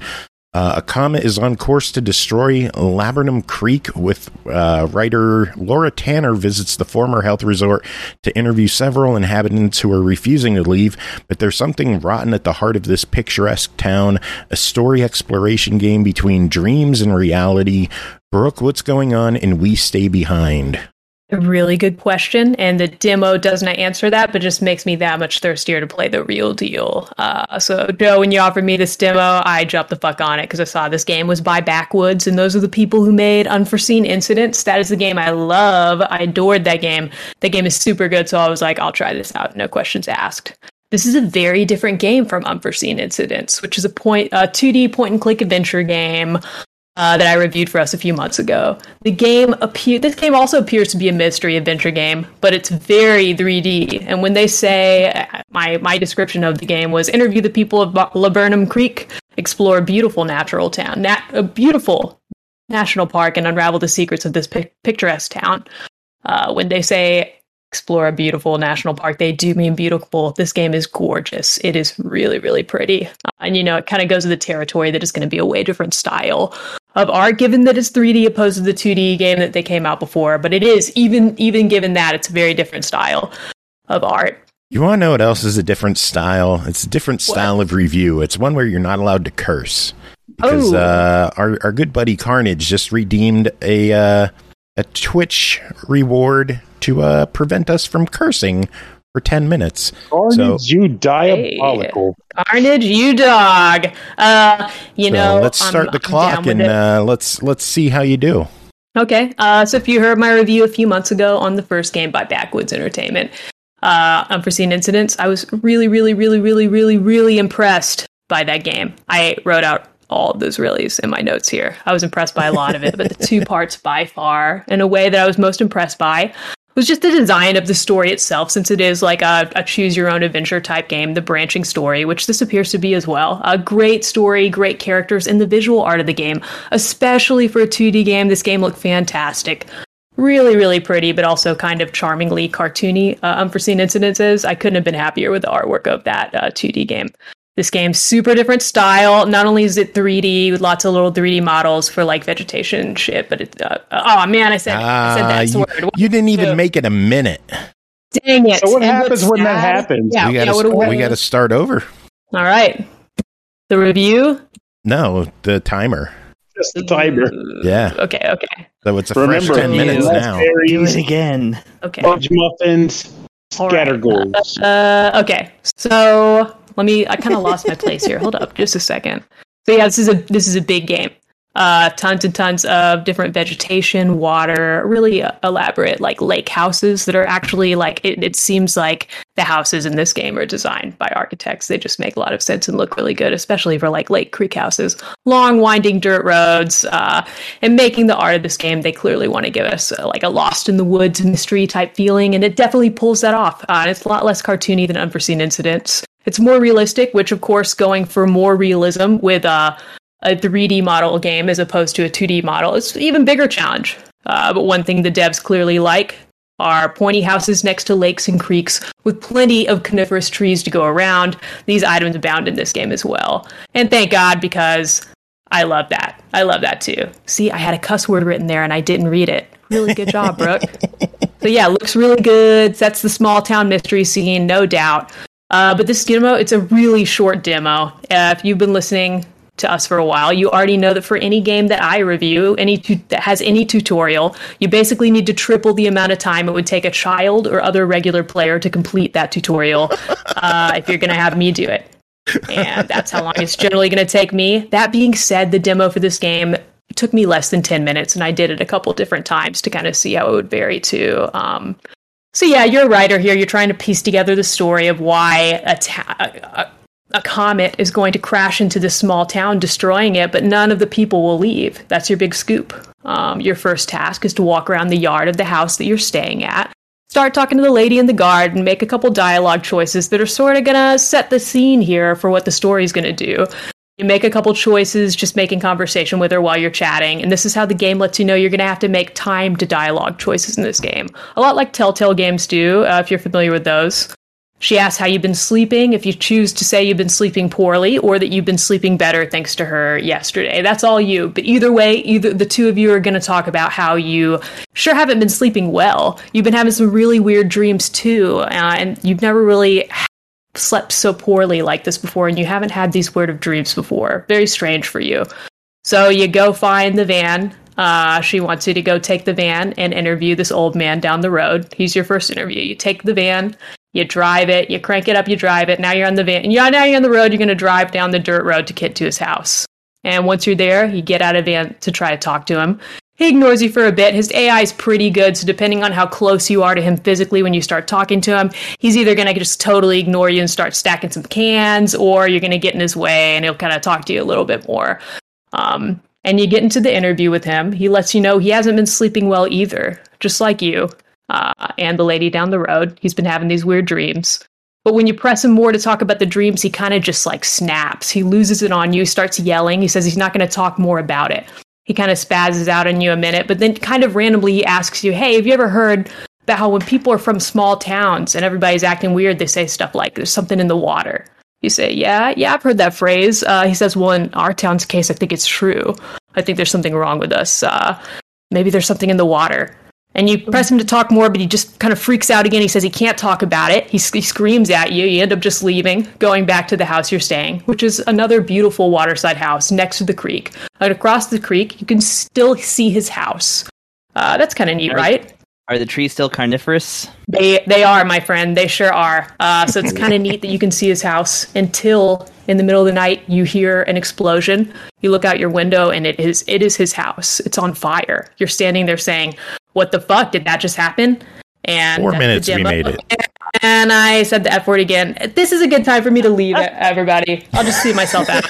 A comet is on course to destroy Laburnum Creek, with writer Laura Tanner visits the former health resort to interview several inhabitants who are refusing to leave, but there's something rotten at the heart of this picturesque town, a story exploration game between dreams and reality. Brooke, what's going on in We Stay Behind? A really good question, and the demo doesn't answer that, but just makes me that much thirstier to play the real deal. So, Joe, when you offered me this demo, I jumped the fuck on it because I saw this game was by Backwoods, and those are the people who made Unforeseen Incidents. That is the game I love. I adored that game. That game is super good, so I was like, I'll try this out. No questions asked. This is a very different game from Unforeseen Incidents, which is a 2D point-and-click adventure game that I reviewed for us a few months ago. This game also appears to be a mystery adventure game, but it's very 3D. And when they say, my description of the game was, interview the people of Laburnum Creek, explore a beautiful natural town, a beautiful national park, and unravel the secrets of this picturesque town. When they say explore a beautiful national park, they do mean beautiful. This game is gorgeous. It is really, really pretty. And, it kind of goes with the territory that it's going to be a way different style of art, given that it's 3D opposed to the 2D game that they came out before. But it is, even given that, it's a very different style of art. You want to know what else is a different style? It's a different style of review. It's one where you're not allowed to curse. Because our good buddy Carnage just redeemed a Twitch reward to prevent us from cursing for 10 minutes. Carnage, you diabolical. Hey, Carnage, you dog. Let's start the clock and let's see how you do. Okay. So if you heard my review a few months ago on the first game by Backwoods Entertainment, Unforeseen Incidents, I was really, really, really, really, really, really impressed by that game. I wrote out all of those reallys in my notes here. I was impressed by a lot of it, but the two parts by far, in a way that I was most impressed by, was just the design of the story itself, since it is like a choose-your-own-adventure type game, the branching story, which this appears to be as well. A great story, great characters, and the visual art of the game, especially for a 2D game. This game looked fantastic. Really, really pretty, but also kind of charmingly cartoony. Unforeseen Incidents. I couldn't have been happier with the artwork of that 2D game. This game's super different style. Not only is it 3D with lots of little 3D models for like vegetation and shit, but it. Oh man, I said that word. You didn't even make it a minute. Dang it! So what happens when that happens? Yeah, we got to start over. All right, the review. No, the timer. Just the timer. Yeah. Okay. So it's a fresh 10 minutes now. Do it again. Okay. Fudge muffins. Scatter goals. Okay, so. I kind of lost my place here. Hold up just a second. So yeah, this is a big game. Tons and tons of different vegetation, water, really elaborate like lake houses that are actually like, it seems like the houses in this game are designed by architects. They just make a lot of sense and look really good, especially for like Lake Creek houses. Long winding dirt roads, and making the art of this game, they clearly want to give us like a Lost in the Woods mystery type feeling, and it definitely pulls that off. And it's a lot less cartoony than Unforeseen Incidents. It's more realistic, which of course going for more realism with a 3D model game as opposed to a 2D model is an even bigger challenge. But one thing the devs clearly like are pointy houses next to lakes and creeks with plenty of coniferous trees to go around. These items abound in this game as well. And thank God, because I love that. I love that too. See, I had a cuss word written there and I didn't read it. Really good job, Brooke. So yeah, looks really good. Sets the small town mystery scene, no doubt. But this demo, it's a really short demo. If you've been listening to us for a while, you already know that for any game that I review, that has any tutorial, you basically need to triple the amount of time it would take a child or other regular player to complete that tutorial if you're going to have me do it. And that's how long it's generally going to take me. That being said, the demo for this game It took me less than 10 minutes, and I did it a couple different times to kind of see how it would vary too. So yeah, you're a writer here. You're trying to piece together the story of why a comet is going to crash into this small town, destroying it, but none of the people will leave. That's your big scoop. Your first task is to walk around the yard of the house that you're staying at, start talking to the lady in the garden, make a couple dialogue choices that are sort of going to set the scene here for what the story's going to do. You make a couple choices, just making conversation with her while you're chatting, and this is how the game lets you know you're going to have to make timed dialogue choices in this game. A lot like Telltale games do, if you're familiar with those. She asks how you've been sleeping, if you choose to say you've been sleeping poorly, or that you've been sleeping better thanks to her yesterday. That's all you. But either way, either the two of you are going to talk about how you sure haven't been sleeping well. You've been having some really weird dreams too, and you've never really slept so poorly like this before, and you haven't had these weird dreams before. Very strange for you. So you go find the van. She wants you to go take the van and interview this old man down the road. He's your first interview. You take the van, you drive it, you crank it up, you drive it. Now you're on the van. Now you're on the road. You're going to drive down the dirt road to get to his house. And once you're there, you get out of the van to try to talk to him. He ignores you for a bit. His AI is pretty good, so depending on how close you are to him physically when you start talking to him, he's either going to just totally ignore you and start stacking some cans, or you're going to get in his way and he'll kind of talk to you a little bit more. And you get into the interview with him. He lets you know he hasn't been sleeping well either, just like you and the lady down the road. He's been having these weird dreams. But when you press him more to talk about the dreams, he kind of just like snaps. He loses it on you, starts yelling. He says he's not going to talk more about it. He kind of spazzes out on you a minute, but then kind of randomly he asks you, hey, have you ever heard about how when people are from small towns and everybody's acting weird, they say stuff like, there's something in the water? You say, yeah, I've heard that phrase. He says, well, in our town's case, I think it's true. I think there's something wrong with us. Maybe there's something in the water. And you press him to talk more, but he just kind of freaks out again. He says he can't talk about it. He screams at you. You end up just leaving, going back to the house you're staying, which is another beautiful waterside house next to the creek. And across the creek, you can still see his house. That's kind of neat, right? Are the trees still carnivorous? They are, my friend. They sure are. So it's kind of neat that you can see his house until in the middle of the night you hear an explosion. You look out your window and it is his house. It's on fire. You're standing there saying, what the fuck? Did that just happen? And 4 minutes we made it. And I said the F word again. This is a good time for me to leave, everybody. I'll just see myself out.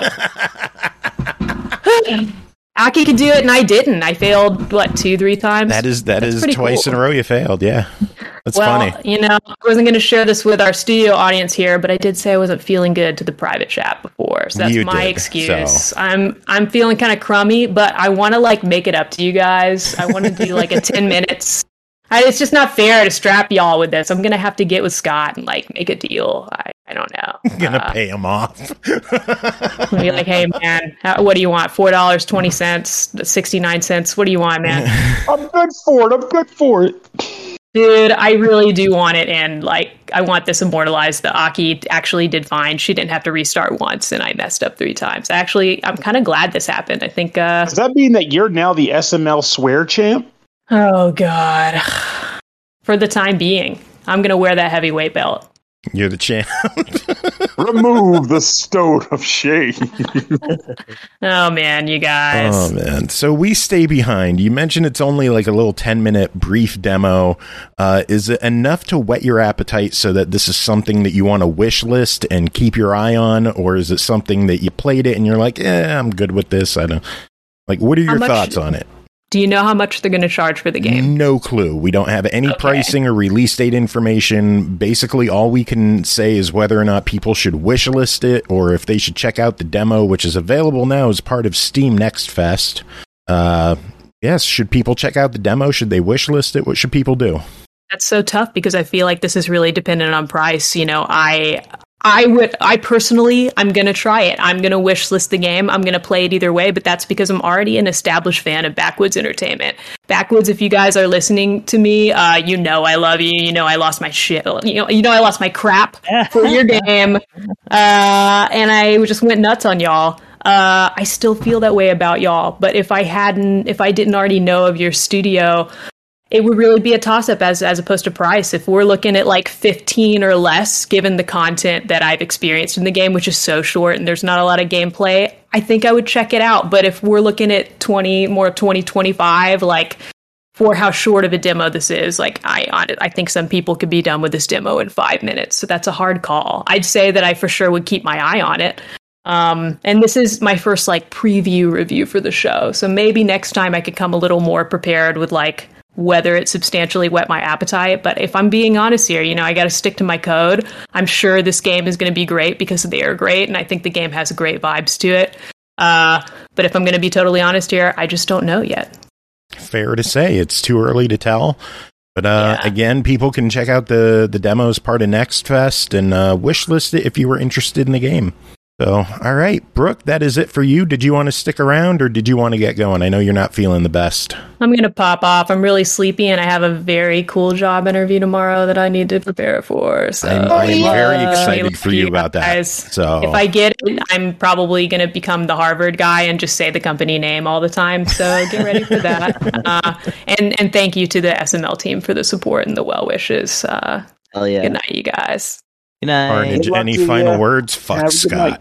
Aki could do it, and I didn't. I failed, 2-3 times? That is twice cool. In a row you failed, yeah. That's funny. I wasn't going to share this with our studio audience here, but I did say I wasn't feeling good to the private chat before, so that's my excuse. So. I'm feeling kind of crummy, but I want to make it up to you guys. I want to do a 10 minutes. It's just not fair to strap y'all with this. I'm going to have to get with Scott and make a deal. I don't know. I'm going to pay him off. Be like, hey man, what do you want? $4.20, 69 cents. What do you want, man? I'm good for it. Dude, I really do want it, and I want this immortalized. The Aki actually did fine. She didn't have to restart once, and I messed up 3 times. I'm kind of glad this happened. I think. Does that mean that you're now the SML swear champ? Oh God! For the time being, I'm gonna wear that heavyweight belt. You're the champ. Remove the stone of shame. Oh, man, you guys. Oh, man. So we stay behind. You mentioned it's only a little 10-minute brief demo. Is it enough to whet your appetite so that this is something that you want to wish list and keep your eye on? Or is it something that you played it and you're like, I'm good with this? I don't. What are your thoughts on it? Do you know how much they're going to charge for the game? No clue. We don't have any pricing or release date information. Basically, all we can say is whether or not people should wish list it or if they should check out the demo, which is available now as part of Steam Next Fest. Yes, should people check out the demo? Should they wish list it? What should people do? That's so tough because I feel like this is really dependent on price. I personally, I'm going to try it. I'm going to wish list the game. I'm going to play it either way, but that's because I'm already an established fan of Backwoods Entertainment. Backwoods, if you guys are listening to me, I love you. I lost my shit. I lost my crap for your game. And I just went nuts on y'all. I still feel that way about y'all, but if I didn't already know of your studio it would really be a toss-up as opposed to price. If we're looking at like 15 or less, given the content that I've experienced in the game, which is so short and there's not a lot of gameplay, I think I would check it out. But if we're looking at 25, like, for how short of a demo this is, like, I think some people could be done with this demo in 5 minutes. So that's a hard call. I'd say that I for sure would keep my eye on it. And this is my first like preview review for the show. So maybe next time I could come a little more prepared with like whether it substantially whet my appetite. But if I'm being honest here, you know, I got to stick to my code. I'm sure this game is going to be great because they are great. And I think the game has great vibes to it. But if I'm going to be totally honest here, I just don't know yet. Fair to say. It's too early to tell. But again, people can check out the demos part of Next Fest and wishlist it if you were interested in the game. So, all right, Brooke, that is it for you. Did you want to stick around or did you want to get going? I know you're not feeling the best. I'm going to pop off. I'm really sleepy and I have a very cool job interview tomorrow that I need to prepare for. So I'm very excited for you about that. So if I get it, I'm probably going to become the Harvard guy and just say the company name all the time. So get ready for that. And thank you to the SML team for the support and the well wishes. Hell yeah. Good night, you guys. Good night. Carnage, any final words? Fuck Scott.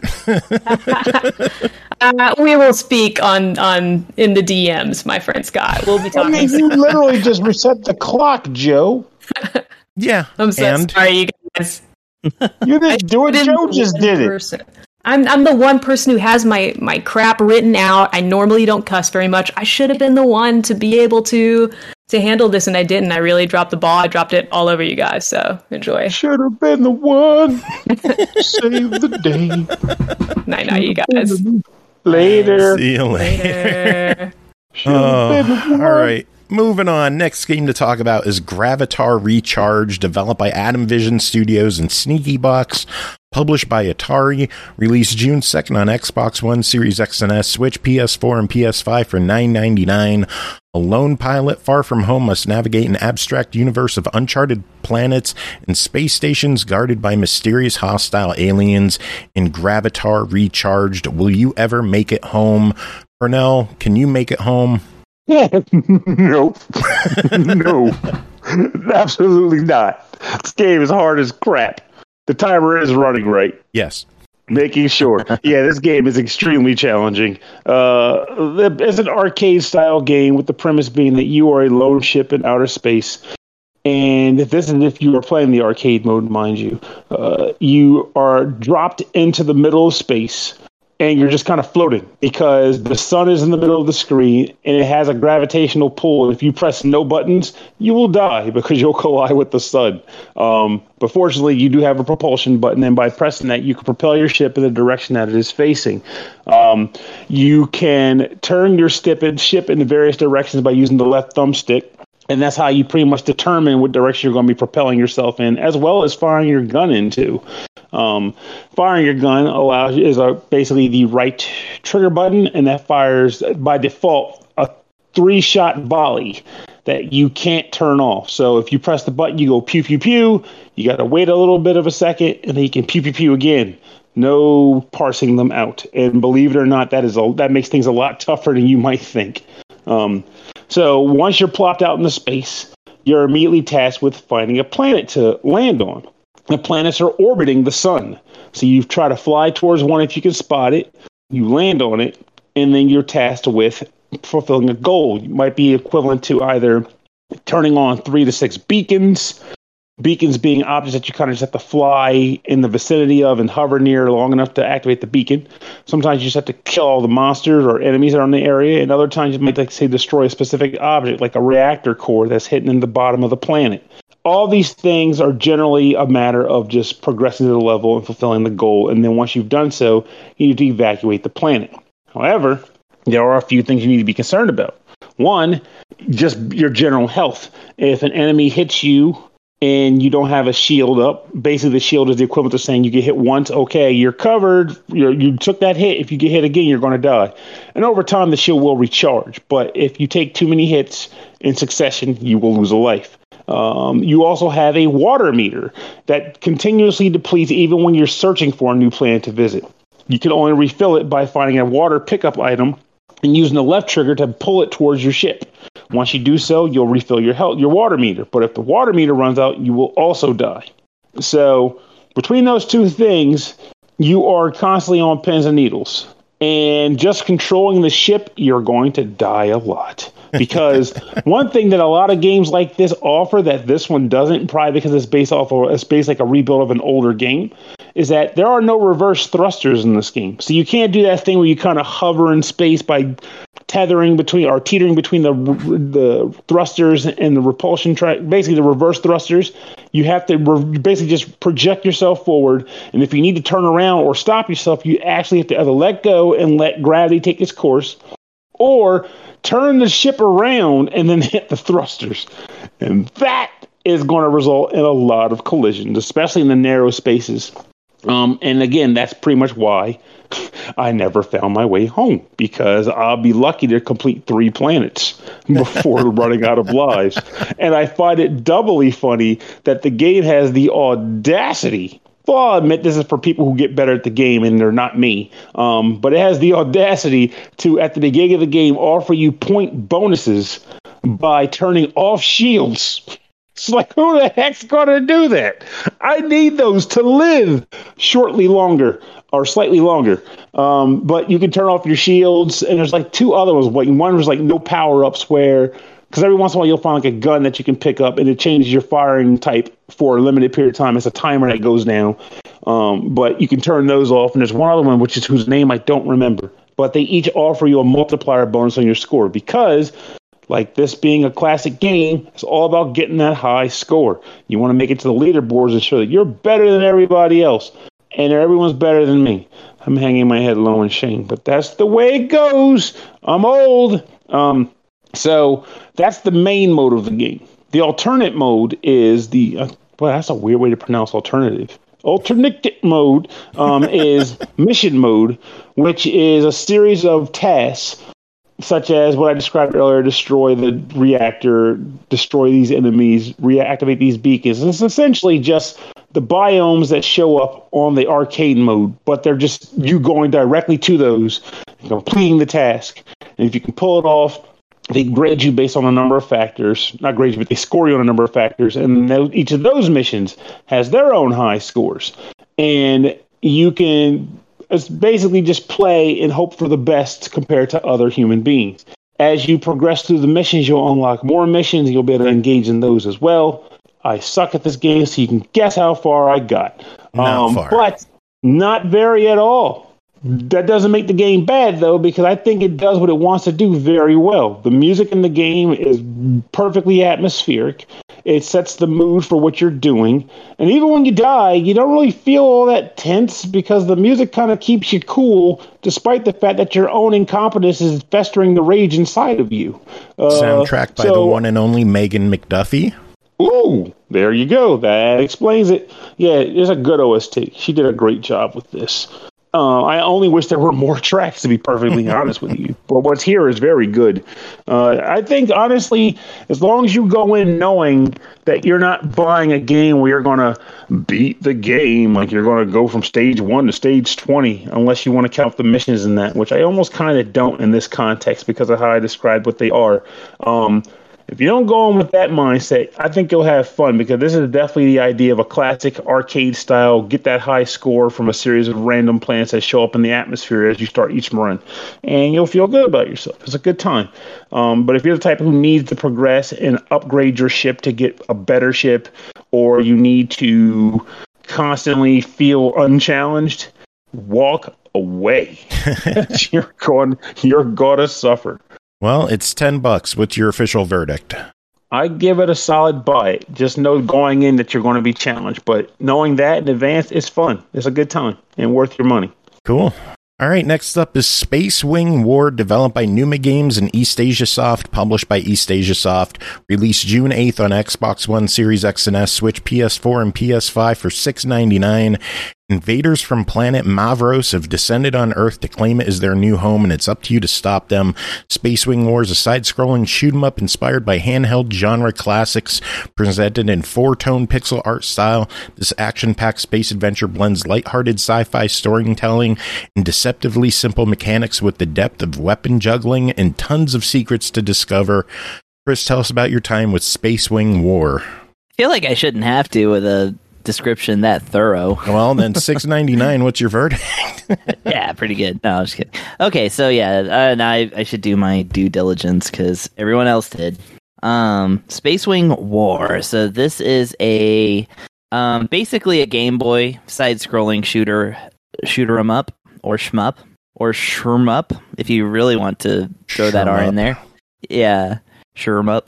We will speak on in the DMs, my friend Scott. We'll be talking. I mean, you literally just reset the clock, Joe. Yeah. I'm so sorry, you guys. You didn't do it. Joe just did it. I'm the one person who has my crap written out. I normally don't cuss very much. I should have been the one to be able to handle this, and I didn't. I really dropped the ball. I dropped it all over you guys, so enjoy. Should have been the one. Save the day. Night, you guys. Later. See you later. All right. Moving on, next game to talk about is Gravatar Recharge, developed by Atom Vision Studios and Sneaky Box, published by Atari, released June 2nd on Xbox One, Series X and S, Switch, PS4, and PS5 for $9.99. A lone pilot far from home must navigate an abstract universe of uncharted planets and space stations guarded by mysterious hostile aliens in Gravatar Recharged. Will you ever make it home? Pernell, can you make it home? Nope. No. Absolutely not. This game is hard as crap. The timer is running right. Yes. Making sure. Yeah, this game is extremely challenging. It's an arcade-style game with the premise being that you are a lone ship in outer space. And this is if you are playing the arcade mode, mind you. You are dropped into the middle of space. And you're just kind of floating because the sun is in the middle of the screen and it has a gravitational pull. If you press no buttons, you will die because you'll collide with the sun. But fortunately, you do have a propulsion button, and by pressing that, you can propel your ship in the direction that it is facing. You can turn your ship in various directions by using the left thumbstick. And that's how you pretty much determine what direction you're going to be propelling yourself in, as well as firing your gun into. Firing your gun is basically the right trigger button, and that fires by default a 3-shot volley that you can't turn off. So if you press the button, you go pew pew pew. You got to wait a little bit of a second, and then you can pew pew pew again. No parsing them out. And believe it or not, that makes things a lot tougher than you might think. So once you're plopped out into space, you're immediately tasked with finding a planet to land on. The planets are orbiting the sun. So you try to fly towards one if you can spot it. You land on it, and then you're tasked with fulfilling a goal. It might be equivalent to either turning on 3 to 6 beacons. Beacons being objects that you kind of just have to fly in the vicinity of and hover near long enough to activate the beacon. Sometimes you just have to kill all the monsters or enemies that are in the area, and other times you might, destroy a specific object, like a reactor core that's hidden in the bottom of the planet. All these things are generally a matter of just progressing to the level and fulfilling the goal, and then once you've done so, you need to evacuate the planet. However, there are a few things you need to be concerned about. One, just your general health. If an enemy hits you and you don't have a shield up, basically the shield is the equivalent to saying you get hit once, okay, you're covered, you took that hit. If you get hit again, you're going to die. And over time, the shield will recharge. But if you take too many hits in succession, you will lose a life. You also have a water meter that continuously depletes even when you're searching for a new planet to visit. You can only refill it by finding a water pickup item and using the left trigger to pull it towards your ship. Once you do so, you'll refill your water meter. But if the water meter runs out, you will also die. So between those two things, you are constantly on pins and needles. And just controlling the ship, you're going to die a lot. Because one thing that a lot of games like this offer that this one doesn't, probably because it's based like a rebuild of an older game, is that there are no reverse thrusters in this game. So you can't do that thing where you kind of hover in space by teetering between the thrusters and the repulsion track, basically the reverse thrusters. You have to basically just project yourself forward, and if you need to turn around or stop yourself, you actually have to either let go and let gravity take its course, or turn the ship around and then hit the thrusters. And that is going to result in a lot of collisions, especially in the narrow spaces. And again, that's pretty much why I never found my way home, because I'll be lucky to complete 3 planets before running out of lives. And I find it doubly funny that the game has the audacity. Well, I'll admit this is for people who get better at the game, and they're not me. But it has the audacity to, at the beginning of the game, offer you point bonuses by turning off shields. It's like, who the heck's going to do that? I need those to live slightly longer. But you can turn off your shields, and there's like 2 other ones. One was like no power-ups, where, because every once in a while you'll find like a gun that you can pick up, and it changes your firing type for a limited period of time. It's a timer that goes down. But you can turn those off, and there's one other one, whose name I don't remember. But they each offer you a multiplier bonus on your score, because like this being a classic game, it's all about getting that high score. You want to make it to the leaderboards and show that you're better than everybody else. And everyone's better than me. I'm hanging my head low in shame, but that's the way it goes. I'm old. So that's the main mode of the game. The alternate mode is that's a weird way to pronounce alternative. Alternate mode is mission mode, which is a series of tasks, such as what I described earlier: destroy the reactor, destroy these enemies, reactivate these beacons. And it's essentially just the biomes that show up on the arcade mode, but they're just you going directly to those, completing the task. And if you can pull it off, they grade you based on a number of factors. Not grade you, but they score you on a number of factors. And each of those missions has their own high scores. And you can basically just play and hope for the best compared to other human beings. As you progress through the missions, you'll unlock more missions, and you'll be able to engage in those as well. I suck at this game, so you can guess how far I got. Not far. But not very at all. That doesn't make the game bad, though, because I think it does what it wants to do very well. The music in the game is perfectly atmospheric. It sets the mood for what you're doing. And even when you die, you don't really feel all that tense, because the music kind of keeps you cool, despite the fact that your own incompetence is festering the rage inside of you. Soundtrack by the one and only Megan McDuffie. Ooh, there you go. That explains it. Yeah, it's a good OST. She did a great job with this. I only wish there were more tracks, to be perfectly honest with you. But what's here is very good. I think, honestly, as long as you go in knowing that you're not buying a game where you're going to beat the game, like you're going to go from stage 1 to stage 20, unless you want to count the missions in that, which I almost kind of don't in this context because of how I described what they are. If you don't go in with that mindset, I think you'll have fun, because this is definitely the idea of a classic arcade style, get that high score from a series of random planets that show up in the atmosphere as you start each run. And you'll feel good about yourself. It's a good time. But if you're the type who needs to progress and upgrade your ship to get a better ship, or you need to constantly feel unchallenged, walk away. You're going to suffer. Well, it's $10. What's your official verdict? I give it a solid buy. Just know going in that you're going to be challenged, but knowing that in advance is fun. It's a good time and worth your money. Cool. All right, next up is Space Wing War, developed by Numa Games and East Asia Soft, published by East Asia Soft, released June 8th on Xbox One, Series X and S, Switch, PS4, and PS5 for $6.99. Invaders from planet Mavros have descended on Earth to claim it as their new home, and it's up to you to stop them. Space Wing War is a side-scrolling shoot-'em-up inspired by handheld genre classics, presented in 4-tone pixel art style. This action-packed space adventure blends lighthearted sci-fi storytelling and deceptively simple mechanics with the depth of weapon juggling and tons of secrets to discover. Chris, tell us about your time with Space Wing War. I feel like I shouldn't have to with a description that thorough. Well, then $6.99. What's your verdict? Yeah, pretty good. No, I'm just kidding. Okay, so yeah, now I should do my due diligence because everyone else did. Space Wing War. So this is a basically a Game Boy side-scrolling shooter 'em up or shmup or shmup if you really want to throw that R in there. Yeah, shmup.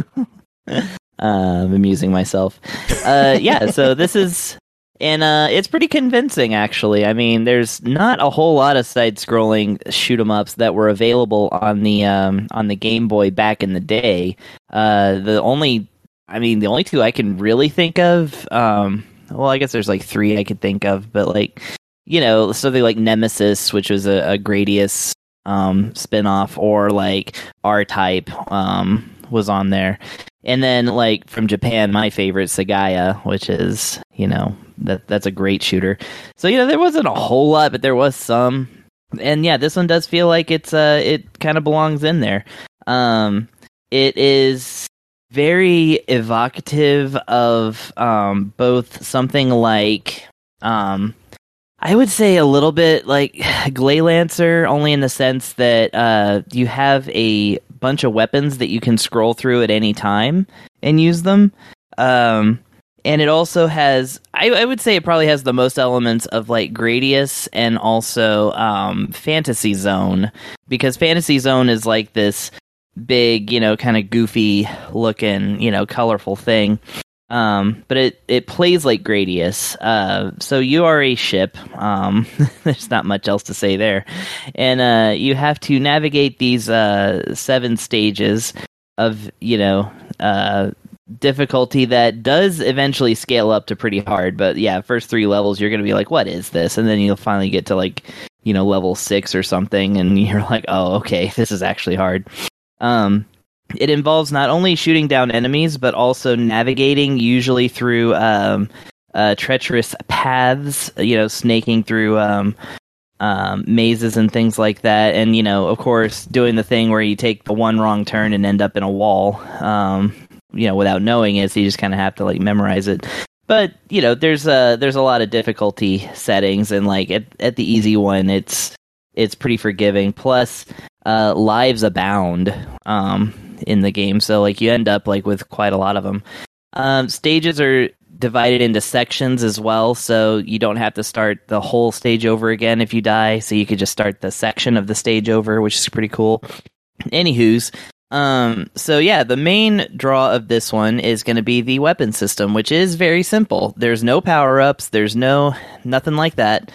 I'm amusing myself. Yeah, so this is, and it's pretty convincing actually. I mean, there's not a whole lot of side-scrolling shoot 'em ups that were available on the Game Boy back in the day. The only two I can really think of, well, I guess there's like three I could think of, but like, you know, something like Nemesis, which was a Gradius spin-off, or like R-Type was on there. And then like from Japan, my favorite, Sagaya, which is, you know, that's a great shooter. So, you know, there wasn't a whole lot, but there was some. And yeah, this one does feel like it kind of belongs in there. It is very evocative of both something like I would say a little bit like Gleylancer, only in the sense that you have a bunch of weapons that you can scroll through at any time and use them. And it also has, I would say it probably has the most elements of like Gradius and also Fantasy Zone, because Fantasy Zone is like this big, you know, kind of goofy looking, you know, colorful thing. But it plays like Gradius. So you are a ship. There's not much else to say there. And you have to navigate these 7 stages of, you know, difficulty that does eventually scale up to pretty hard. But yeah, first 3 levels, you're going to be like, what is this? And then you'll finally get to like, you know, level 6 or something. And you're like, oh, okay, this is actually hard. It involves not only shooting down enemies, but also navigating, usually through treacherous paths, you know, snaking through mazes and things like that. And, you know, of course, doing the thing where you take the one wrong turn and end up in a wall, you know, without knowing it. So you just kind of have to, like, memorize it. But, you know, there's a lot of difficulty settings, and, like, at the easy one, it's pretty forgiving. Plus, lives abound in the game, so like you end up like with quite a lot of them. Stages are divided into sections as well, so you don't have to start the whole stage over again if you die, so you could just start the section of the stage over, which is pretty cool. Anywho's, so yeah, the main draw of this one is going to be the weapon system, which is very simple. There's no power-ups, there's nothing like that.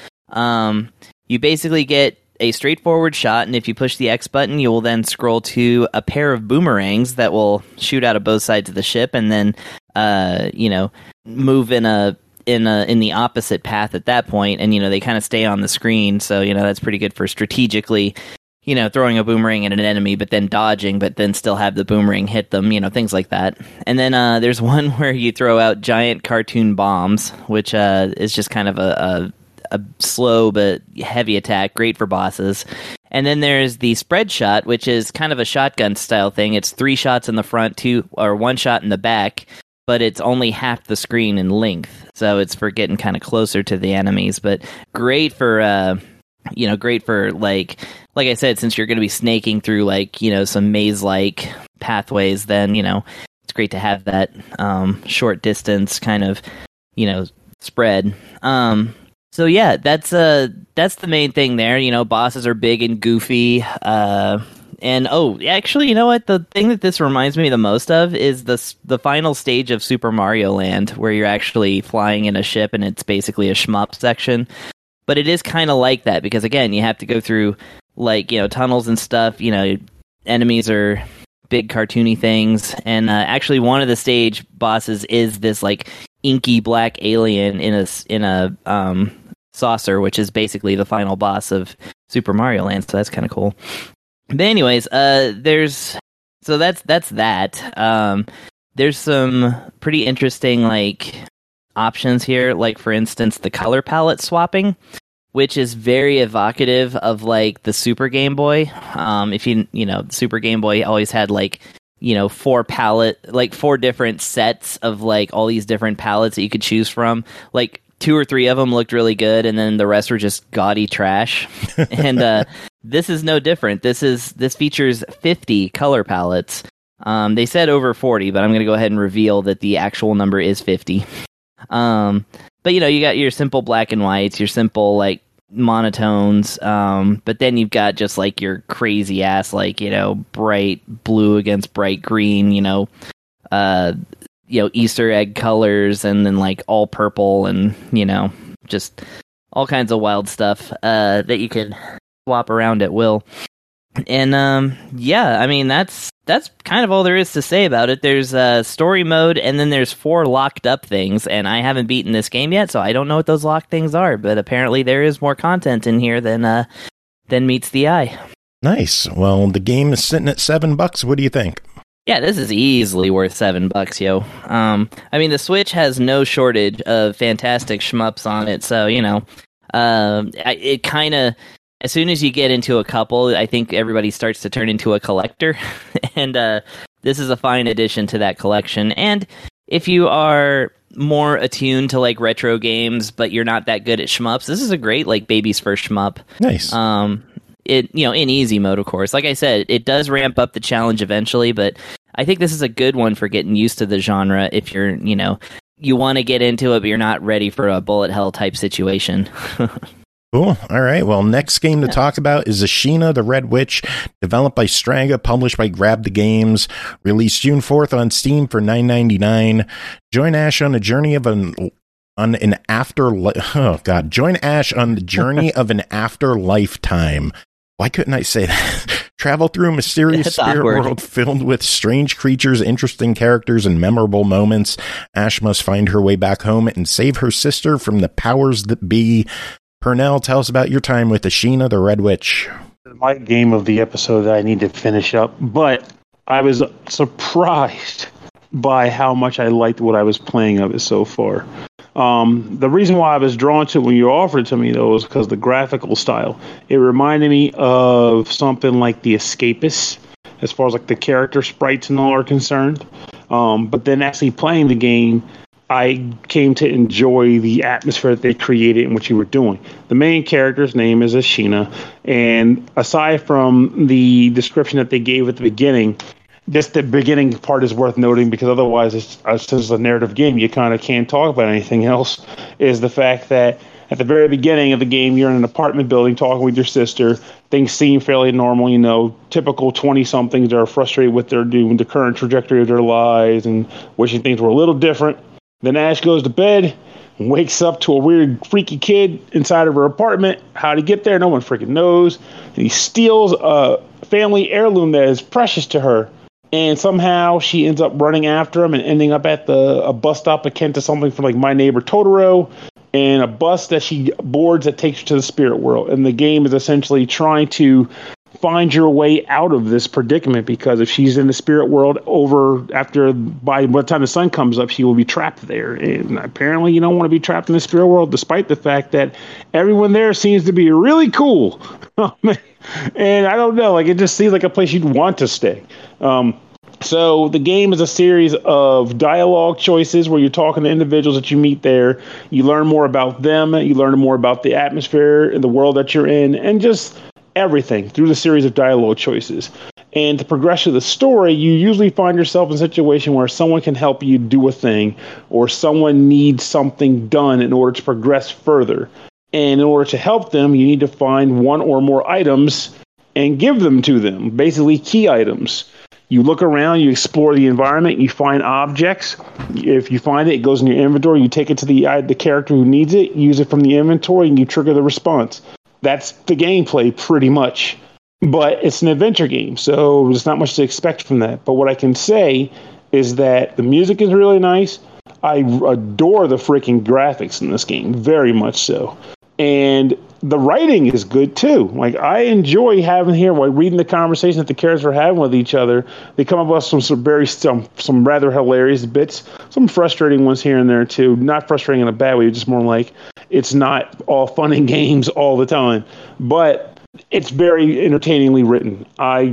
You basically get a straightforward shot, and if you push the X button, you will then scroll to a pair of boomerangs that will shoot out of both sides of the ship, and then you know, move in the opposite path at that point, and you know, they kind of stay on the screen, so you know, that's pretty good for strategically, you know, throwing a boomerang at an enemy, but then dodging, but then still have the boomerang hit them, you know, things like that. And then there's one where you throw out giant cartoon bombs, which is just kind of a slow but heavy attack, great for bosses. And then there's the spread shot, which is kind of a shotgun style thing. It's 3 shots in the front, 1 shot in the back, but it's only half the screen in length, so it's for getting kind of closer to the enemies. But great for you know, great for like I said, since you're going to be snaking through like, you know, some maze-like pathways, then you know, it's great to have that short distance kind of, you know, spread. So yeah, that's the main thing there. You know, bosses are big and goofy. And actually, you know what? The thing that this reminds me the most of is the final stage of Super Mario Land, where you're actually flying in a ship, and it's basically a shmup section. But it is kind of like that, because again, you have to go through like, you know, tunnels and stuff. You know, enemies are big cartoony things, and actually one of the stage bosses is this like inky black alien in a saucer, which is basically the final boss of Super Mario Land, so that's kind of cool. But anyways, that's that. There's some pretty interesting like options here, like for instance the color palette swapping, which is very evocative of like the Super Game Boy. If you know, Super Game Boy always had like four different sets of like all these different palettes that you could choose from. Like 2 or 3 of them looked really good, and then the rest were just gaudy trash. And this is no different. This features 50 color palettes. They said over 40, but I'm going to go ahead and reveal that the actual number is 50. But you got your simple black and whites, your simple like monotones, but then you've got just like your crazy ass like bright blue against bright green, Easter egg colors, and then like all purple, and just all kinds of wild stuff that you could swap around at will. And I mean that's kind of all there is to say about it. There's story mode, and then there's 4 locked up things, and I haven't beaten this game yet, so I don't know what those locked things are, but apparently there is more content in here than meets the eye. Nice. Well, the game is sitting at $7. What do you think? Yeah, this is easily worth $7, yo. I mean, the Switch has no shortage of fantastic shmups on it, so it kind of, as soon as you get into a couple, I think everybody starts to turn into a collector, and this is a fine addition to that collection. And if you are more attuned to like retro games, but you're not that good at shmups, this is a great like baby's first shmup. Nice. In easy mode, of course. Like I said, it does ramp up the challenge eventually, but I think this is a good one for getting used to the genre if you're, you want to get into it, but you're not ready for a bullet hell type situation. Cool. All right. Well, next game to talk about is Ashina the Red Witch, developed by Stranga, published by Grab the Games, released June 4th on Steam for $9.99. Join Ash on a journey of Join Ash on the journey of an after lifetime. Why couldn't I say that? Travel through a mysterious spirit world filled with strange creatures, interesting characters, and memorable moments. Ash must find her way back home and save her sister from the powers that be. Pernell, tell us about your time with Ashina the Red Witch. My game of the episode that I need to finish up, but I was surprised by how much I liked what I was playing of it so far. The reason why I was drawn to it when you offered it to me, though, was because the graphical style. It reminded me of something like The Escapist, as far as like the character sprites and all are concerned. But then actually playing the game, I came to enjoy the atmosphere that they created and what you were doing. The main character's name is Ashina, and aside from the description that they gave at the beginning, just the beginning part is worth noting because otherwise it's just a narrative game. You kind of can't talk about anything else, is the fact that at the very beginning of the game, you're in an apartment building talking with your sister. Things seem fairly normal, typical 20-somethings that are frustrated with the current trajectory of their lives and wishing things were a little different. Then Ash goes to bed and wakes up to a weird, freaky kid inside of her apartment. How to get there, no one freaking knows. And he steals a family heirloom that is precious to her. And somehow she ends up running after him and ending up at a bus stop akin to something from like My Neighbor Totoro, and a bus that she boards that takes her to the spirit world. And the game is essentially trying to find your way out of this predicament, because if she's in the spirit world by the time the sun comes up, she will be trapped there. And apparently you don't want to be trapped in the spirit world, despite the fact that everyone there seems to be really cool. And I don't know, it just seems like a place you'd want to stay. So the game is a series of dialogue choices where you're talking to individuals that you meet there. You learn more about them. You learn more about the atmosphere and the world that you're in, and just everything through the series of dialogue choices. And the progression of the story, you usually find yourself in a situation where someone can help you do a thing, or someone needs something done in order to progress further. And in order to help them, you need to find one or more items and give them to them, basically key items. You look around, you explore the environment, you find objects. If you find it, it goes in your inventory. You take it to the character who needs it, use it from the inventory, and you trigger the response. That's the gameplay pretty much. But it's an adventure game, so there's not much to expect from that. But what I can say is that the music is really nice. I adore the freaking graphics in this game, very much so. And the writing is good too. I enjoy reading the conversation that the characters are having with each other. They come up with some rather hilarious bits, some frustrating ones here and there too. Not frustrating in a bad way, just more like it's not all fun and games all the time. But it's very entertainingly written. I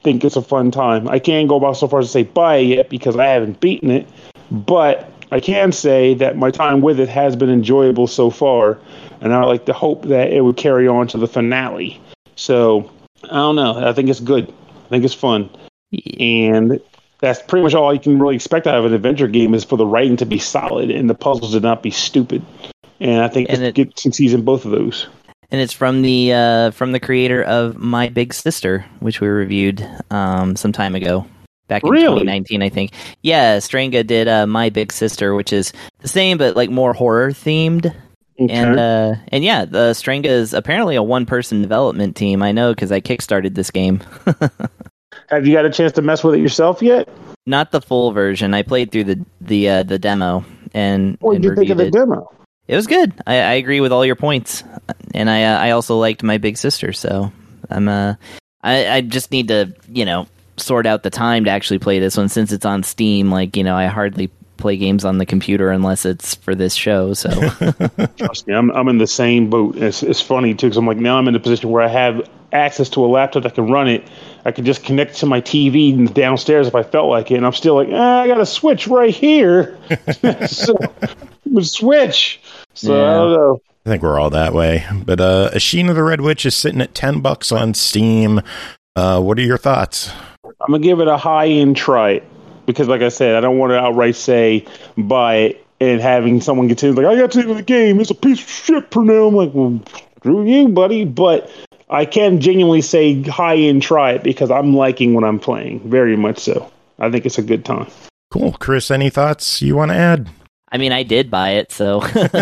think it's a fun time. I can't go about so far as to say buy it yet because I haven't beaten it, but I can say that my time with it has been enjoyable so far, and I like to hope that it would carry on to the finale. So, I don't know. I think it's good. I think it's fun. And that's pretty much all you can really expect out of an adventure game is for the writing to be solid and the puzzles to not be stupid. And I think it succeeds in both of those. And it's from the creator of My Big Sister, which we reviewed some time ago, back in 2019, I think. Yeah, Stranga did My Big Sister, which is the same but like more horror themed. Okay. And yeah, the Stranga is apparently a one-person development team. I know because I kickstarted this game. Have you got a chance to mess with it yourself yet? Not the full version. I played through the demo and. What did you think of the demo? It was good. I agree with all your points, and I also liked My Big Sister. So I just need to sort out the time to actually play this one since it's on Steam. Like I hardly play games on the computer unless it's for this show. So trust me, I'm in the same boat. It's funny too because I'm like now I'm in a position where I have access to a laptop that can run it. I could just connect to my TV downstairs if I felt like it, and I'm still like, I got a Switch right here. So Switch. So yeah. I don't know. I think we're all that way. But Ashina the Red Witch is sitting at $10 on Steam. What are your thoughts? I'm gonna give it a high-end try it because, like I said, I don't want to outright say buy it and having someone get to like I got to the game. It's a piece of shit for now. I'm like, well, screw you, buddy. But I can genuinely say high-end try it because I'm liking what I'm playing very much. So I think it's a good time. Cool, Chris. Any thoughts you want to add? I mean, I did buy it, so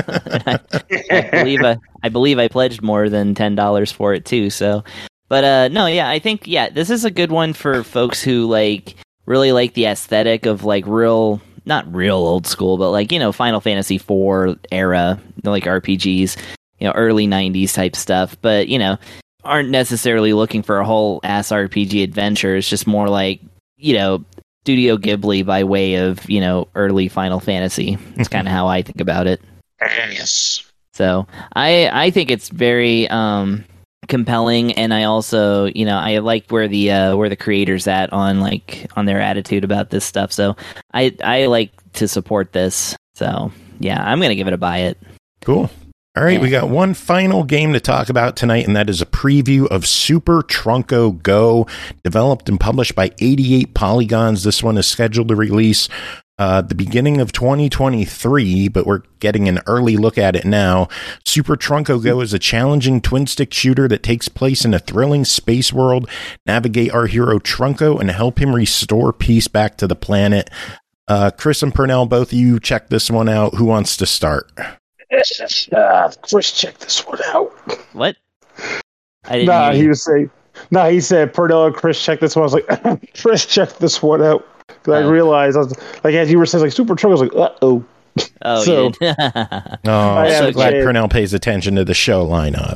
I believe I pledged more than $10 for it too. So, but no, yeah, I think this is a good one for folks who really like the aesthetic of not real old school, but Final Fantasy IV era RPGs, early '90s type stuff, but aren't necessarily looking for a whole ass RPG adventure. It's just more Studio Ghibli by way of, early Final Fantasy. It's kind of how I think about it. Yes. So I think it's very compelling, and I also, I like where the creator's at on their attitude about this stuff. So I like to support this. So yeah, I'm gonna give it a buy it. Cool. All right, we got one final game to talk about tonight, and that is a preview of Super Trunko Go, developed and published by 88 Polygons. This one is scheduled to release the beginning of 2023, but we're getting an early look at it now. Super Trunko Go is a challenging twin-stick shooter that takes place in a thrilling space world. Navigate our hero Trunko and help him restore peace back to the planet. Chris and Purnell, both of you check this one out. Who wants to start? Chris, check this one out. What? He said, Purnell and Chris, check this one. I was like, Chris, check this one out. Because I realized, I was like, as you were saying, Super Trunko, I was like, uh-oh. Oh, so, I'm so glad Purnell pays attention to the show lineup.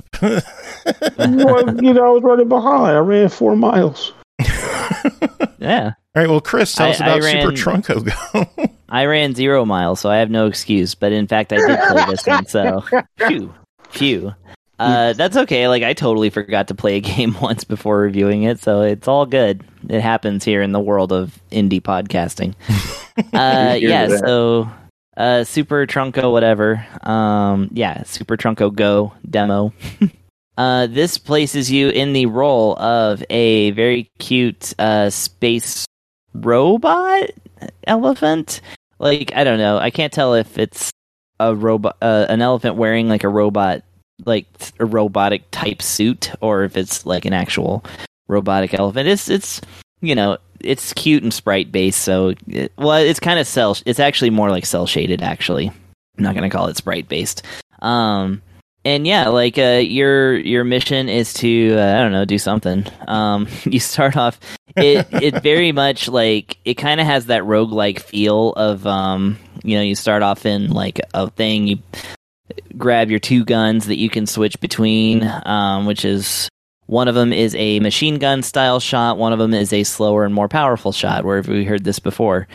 I was running behind. I ran 4 miles. Yeah. All right, well, Chris, tell us about Super Trunko Go. I ran 0 miles, so I have no excuse. But in fact, I did play this one, so phew. That's okay. I totally forgot to play a game once before reviewing it, so it's all good. It happens here in the world of indie podcasting. So Super Trunko whatever. Super Trunko Go demo. This places you in the role of a very cute space robot elephant. I don't know. I can't tell if it's a robot, an elephant wearing a robot, a robotic type suit, or if it's an actual robotic elephant. It's cute and sprite based. So, it's kind of it's actually more cell shaded. Actually, I'm not gonna call it sprite based. And yeah, your mission is to I don't know, do something. You start off. It very much it kind of has that roguelike feel of you start off in a thing. You grab your 2 guns that you can switch between, which is one of them is a machine gun style shot. One of them is a slower and more powerful shot. Where have we heard this before?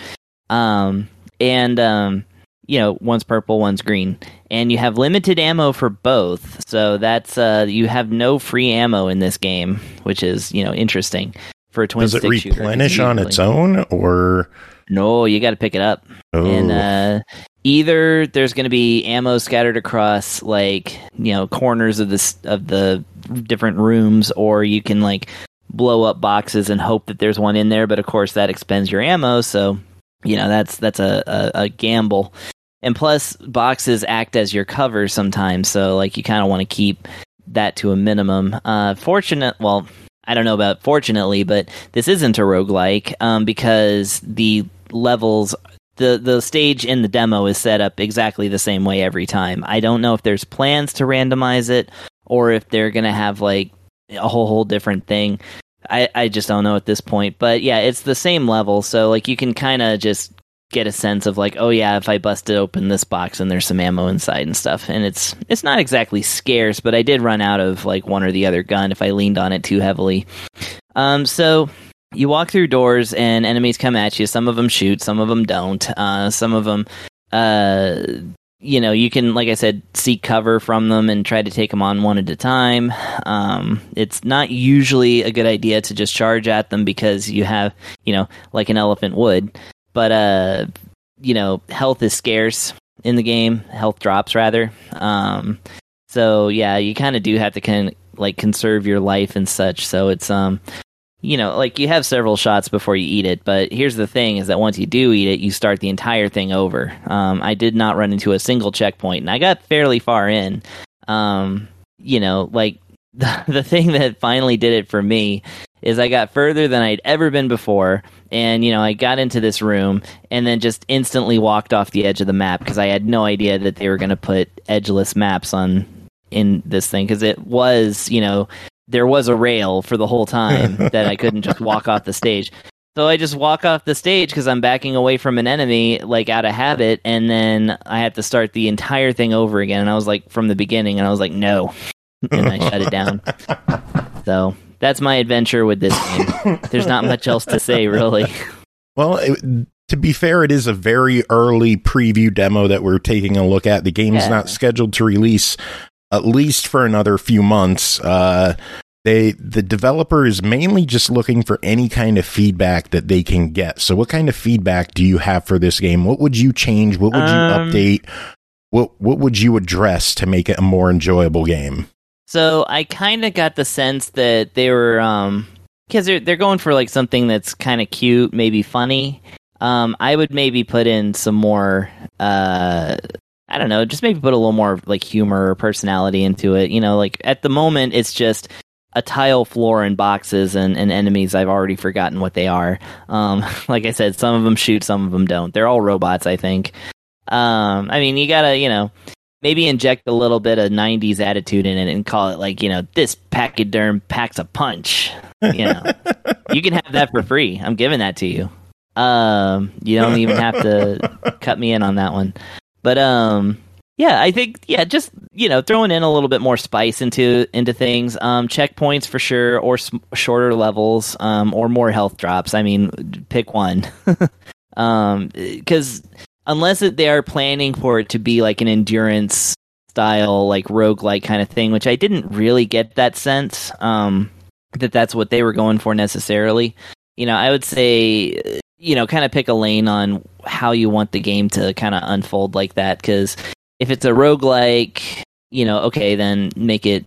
One's purple, one's green. And you have limited ammo for both, so that's you have no free ammo in this game, which is interesting for a twin Does it stick shooter. replenish on its own, or no? You got to pick it up, and either there's going to be ammo scattered across like corners of the different rooms, or you can like blow up boxes and hope that there's one in there. But of course, that expends your ammo, so that's a gamble. And plus, boxes act as your cover sometimes, so like you kind of want to keep that to a minimum. I don't know about fortunately, but this isn't a roguelike because the levels, the stage in the demo is set up exactly the same way every time. I don't know if there's plans to randomize it or if they're going to have like a whole different thing. I just don't know at this point. But yeah, it's the same level, so like you can kind of just get a sense of like, oh yeah, if I busted open this box and there's some ammo inside and stuff, and it's not exactly scarce, but I did run out of like one or the other gun if I leaned on it too heavily. So you walk through doors and enemies come at you. Some of them shoot, some of them don't. Some of them, you can, like I said, seek cover from them and try to take them on one at a time. It's not usually a good idea to just charge at them because you have, like an elephant would. But, health is scarce in the game. Health drops, rather. So, yeah, you kind of do have to conserve your life and such. So it's, like you have several shots before you eat it. But here's the thing is that once you do eat it, you start the entire thing over. I did not run into a single checkpoint, and I got fairly far in. The thing that finally did it for me is I got further than I'd ever been before, and I got into this room and then just instantly walked off the edge of the map because I had no idea that they were going to put edgeless maps in this thing, because it was, there was a rail for the whole time that I couldn't just walk off the stage. So I just walk off the stage because I'm backing away from an enemy, like out of habit, and then I have to start the entire thing over again. And I was like, from the beginning, and I was like, no, and I shut it down. So that's my adventure with this game. There's not much else to say, really. Well, to be fair, it is a very early preview demo that we're taking a look at. The game's not scheduled to release at least for another few months. The developer is mainly just looking for any kind of feedback that they can get. So what kind of feedback do you have for this game? What would you change? What would you update? What would you address to make it a more enjoyable game? So I kind of got the sense that they were, because they're going for like something that's kind of cute, maybe funny. I would maybe put in some more, I don't know, just maybe put a little more like humor or personality into it. Like at the moment, it's just a tile floor and boxes and enemies. I've already forgotten what they are. Like I said, some of them shoot, some of them don't. They're all robots, I think. You gotta, maybe inject a little bit of 90s attitude in it and call it like, this pachyderm packs a punch. You can have that for free. I'm giving that to you. You don't even have to cut me in on that one. But I think just throwing in a little bit more spice into things. Checkpoints for sure, or shorter levels, or more health drops. I mean, pick one. Because unless they are planning for it to be like an endurance style, like roguelike kind of thing, which I didn't really get that sense that that's what they were going for necessarily. I would say, kind of pick a lane on how you want the game to kind of unfold like that. Because if it's a roguelike, okay, then make it,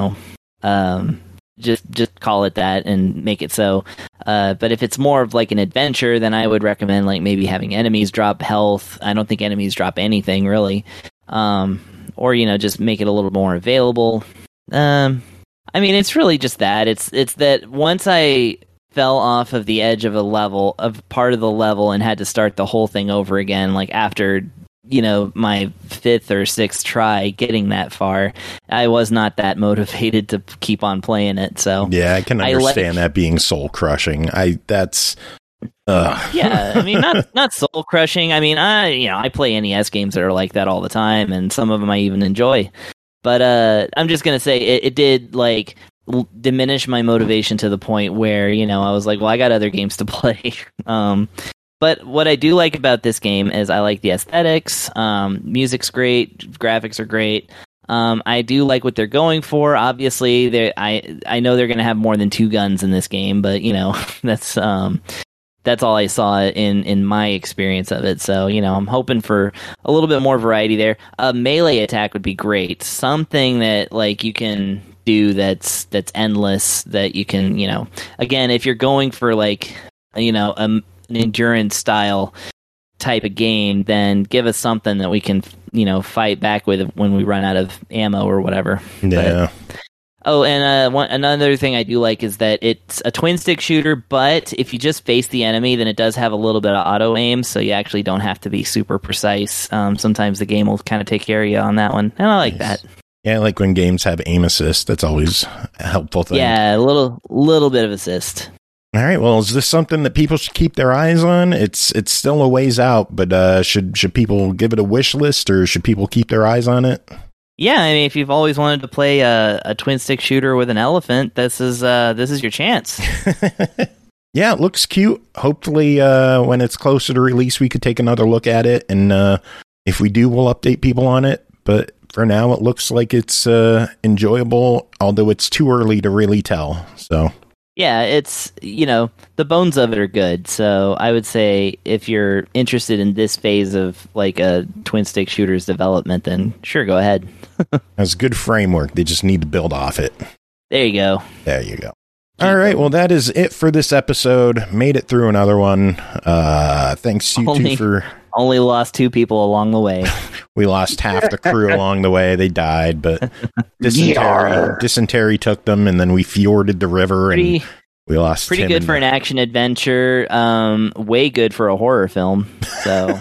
just call it that and make it so. But if it's more of like an adventure, then I would recommend like maybe having enemies drop health. I don't think enemies drop anything really. Or just make it a little more available. It's really just that. It's that once I fell off of the edge of part of the level and had to start the whole thing over again, like after my 5th or 6th try getting that far, I was not that motivated to keep on playing it. So yeah, I can understand that being soul crushing. Not soul crushing. I play NES games that are like that all the time, and some of them I even enjoy. But I'm just gonna say it did like diminish my motivation to the point where I was like, well, I got other games to play. But what I do like about this game is I like the aesthetics. Music's great, graphics are great. I do like what they're going for. Obviously, I know they're going to have more than 2 guns in this game, but that's all I saw in my experience of it. So I'm hoping for a little bit more variety there. A melee attack would be great. Something that like you can do that's endless. That you can again, if you're going for like an endurance style type of game, then give us something that we can fight back with when we run out of ammo or whatever. Yeah. Another thing I do like is that it's a twin stick shooter, but if you just face the enemy, then it does have a little bit of auto aim, so you actually don't have to be super precise. Sometimes the game will kind of take care of you on that one, and I like that. Yeah, I like when games have aim assist. That's always a helpful thing. Yeah, a little bit of assist. All right. Well, is this something that people should keep their eyes on? It's still a ways out, but should people give it a wish list, or should people keep their eyes on it? Yeah, I mean, if you've always wanted to play a twin stick shooter with an elephant, this is your chance. Yeah, it looks cute. Hopefully, when it's closer to release, we could take another look at it, and if we do, we'll update people on it. But for now, it looks like it's enjoyable, although it's too early to really tell. So. Yeah, it's, the bones of it are good. So I would say if you're interested in this phase of like a twin stick shooter's development, then sure, go ahead. Has a good framework. They just need to build off it. There you go. There you go. All right. Well, that is it for this episode. Made it through another one. Thanks you two for... Only lost 2 people along the way. We lost half the crew along the way. They died, but dysentery took them, and then we fjorded the river, and we lost pretty Tim good for an action adventure. Way good for a horror film. So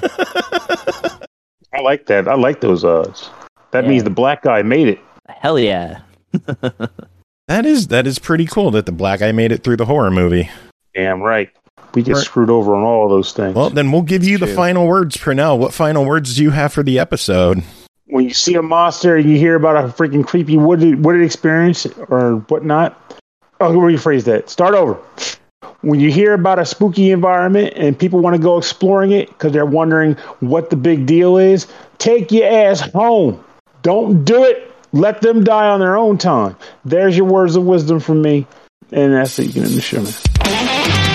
I like that. I like those odds. That means the black guy made it. Hell yeah. That is pretty cool that the black guy made it through the horror movie. Damn right. We get screwed over on all of those things. Well, then we'll give you the final words, Pernell. What final words do you have for the episode? When you see a monster and you hear about a freaking creepy wooded experience or whatnot. Oh, rephrase that. Start over. When you hear about a spooky environment and people want to go exploring it because they're wondering what the big deal is, take your ass home. Don't do it. Let them die on their own time. There's your words of wisdom from me. And that's it. You can end the show, man.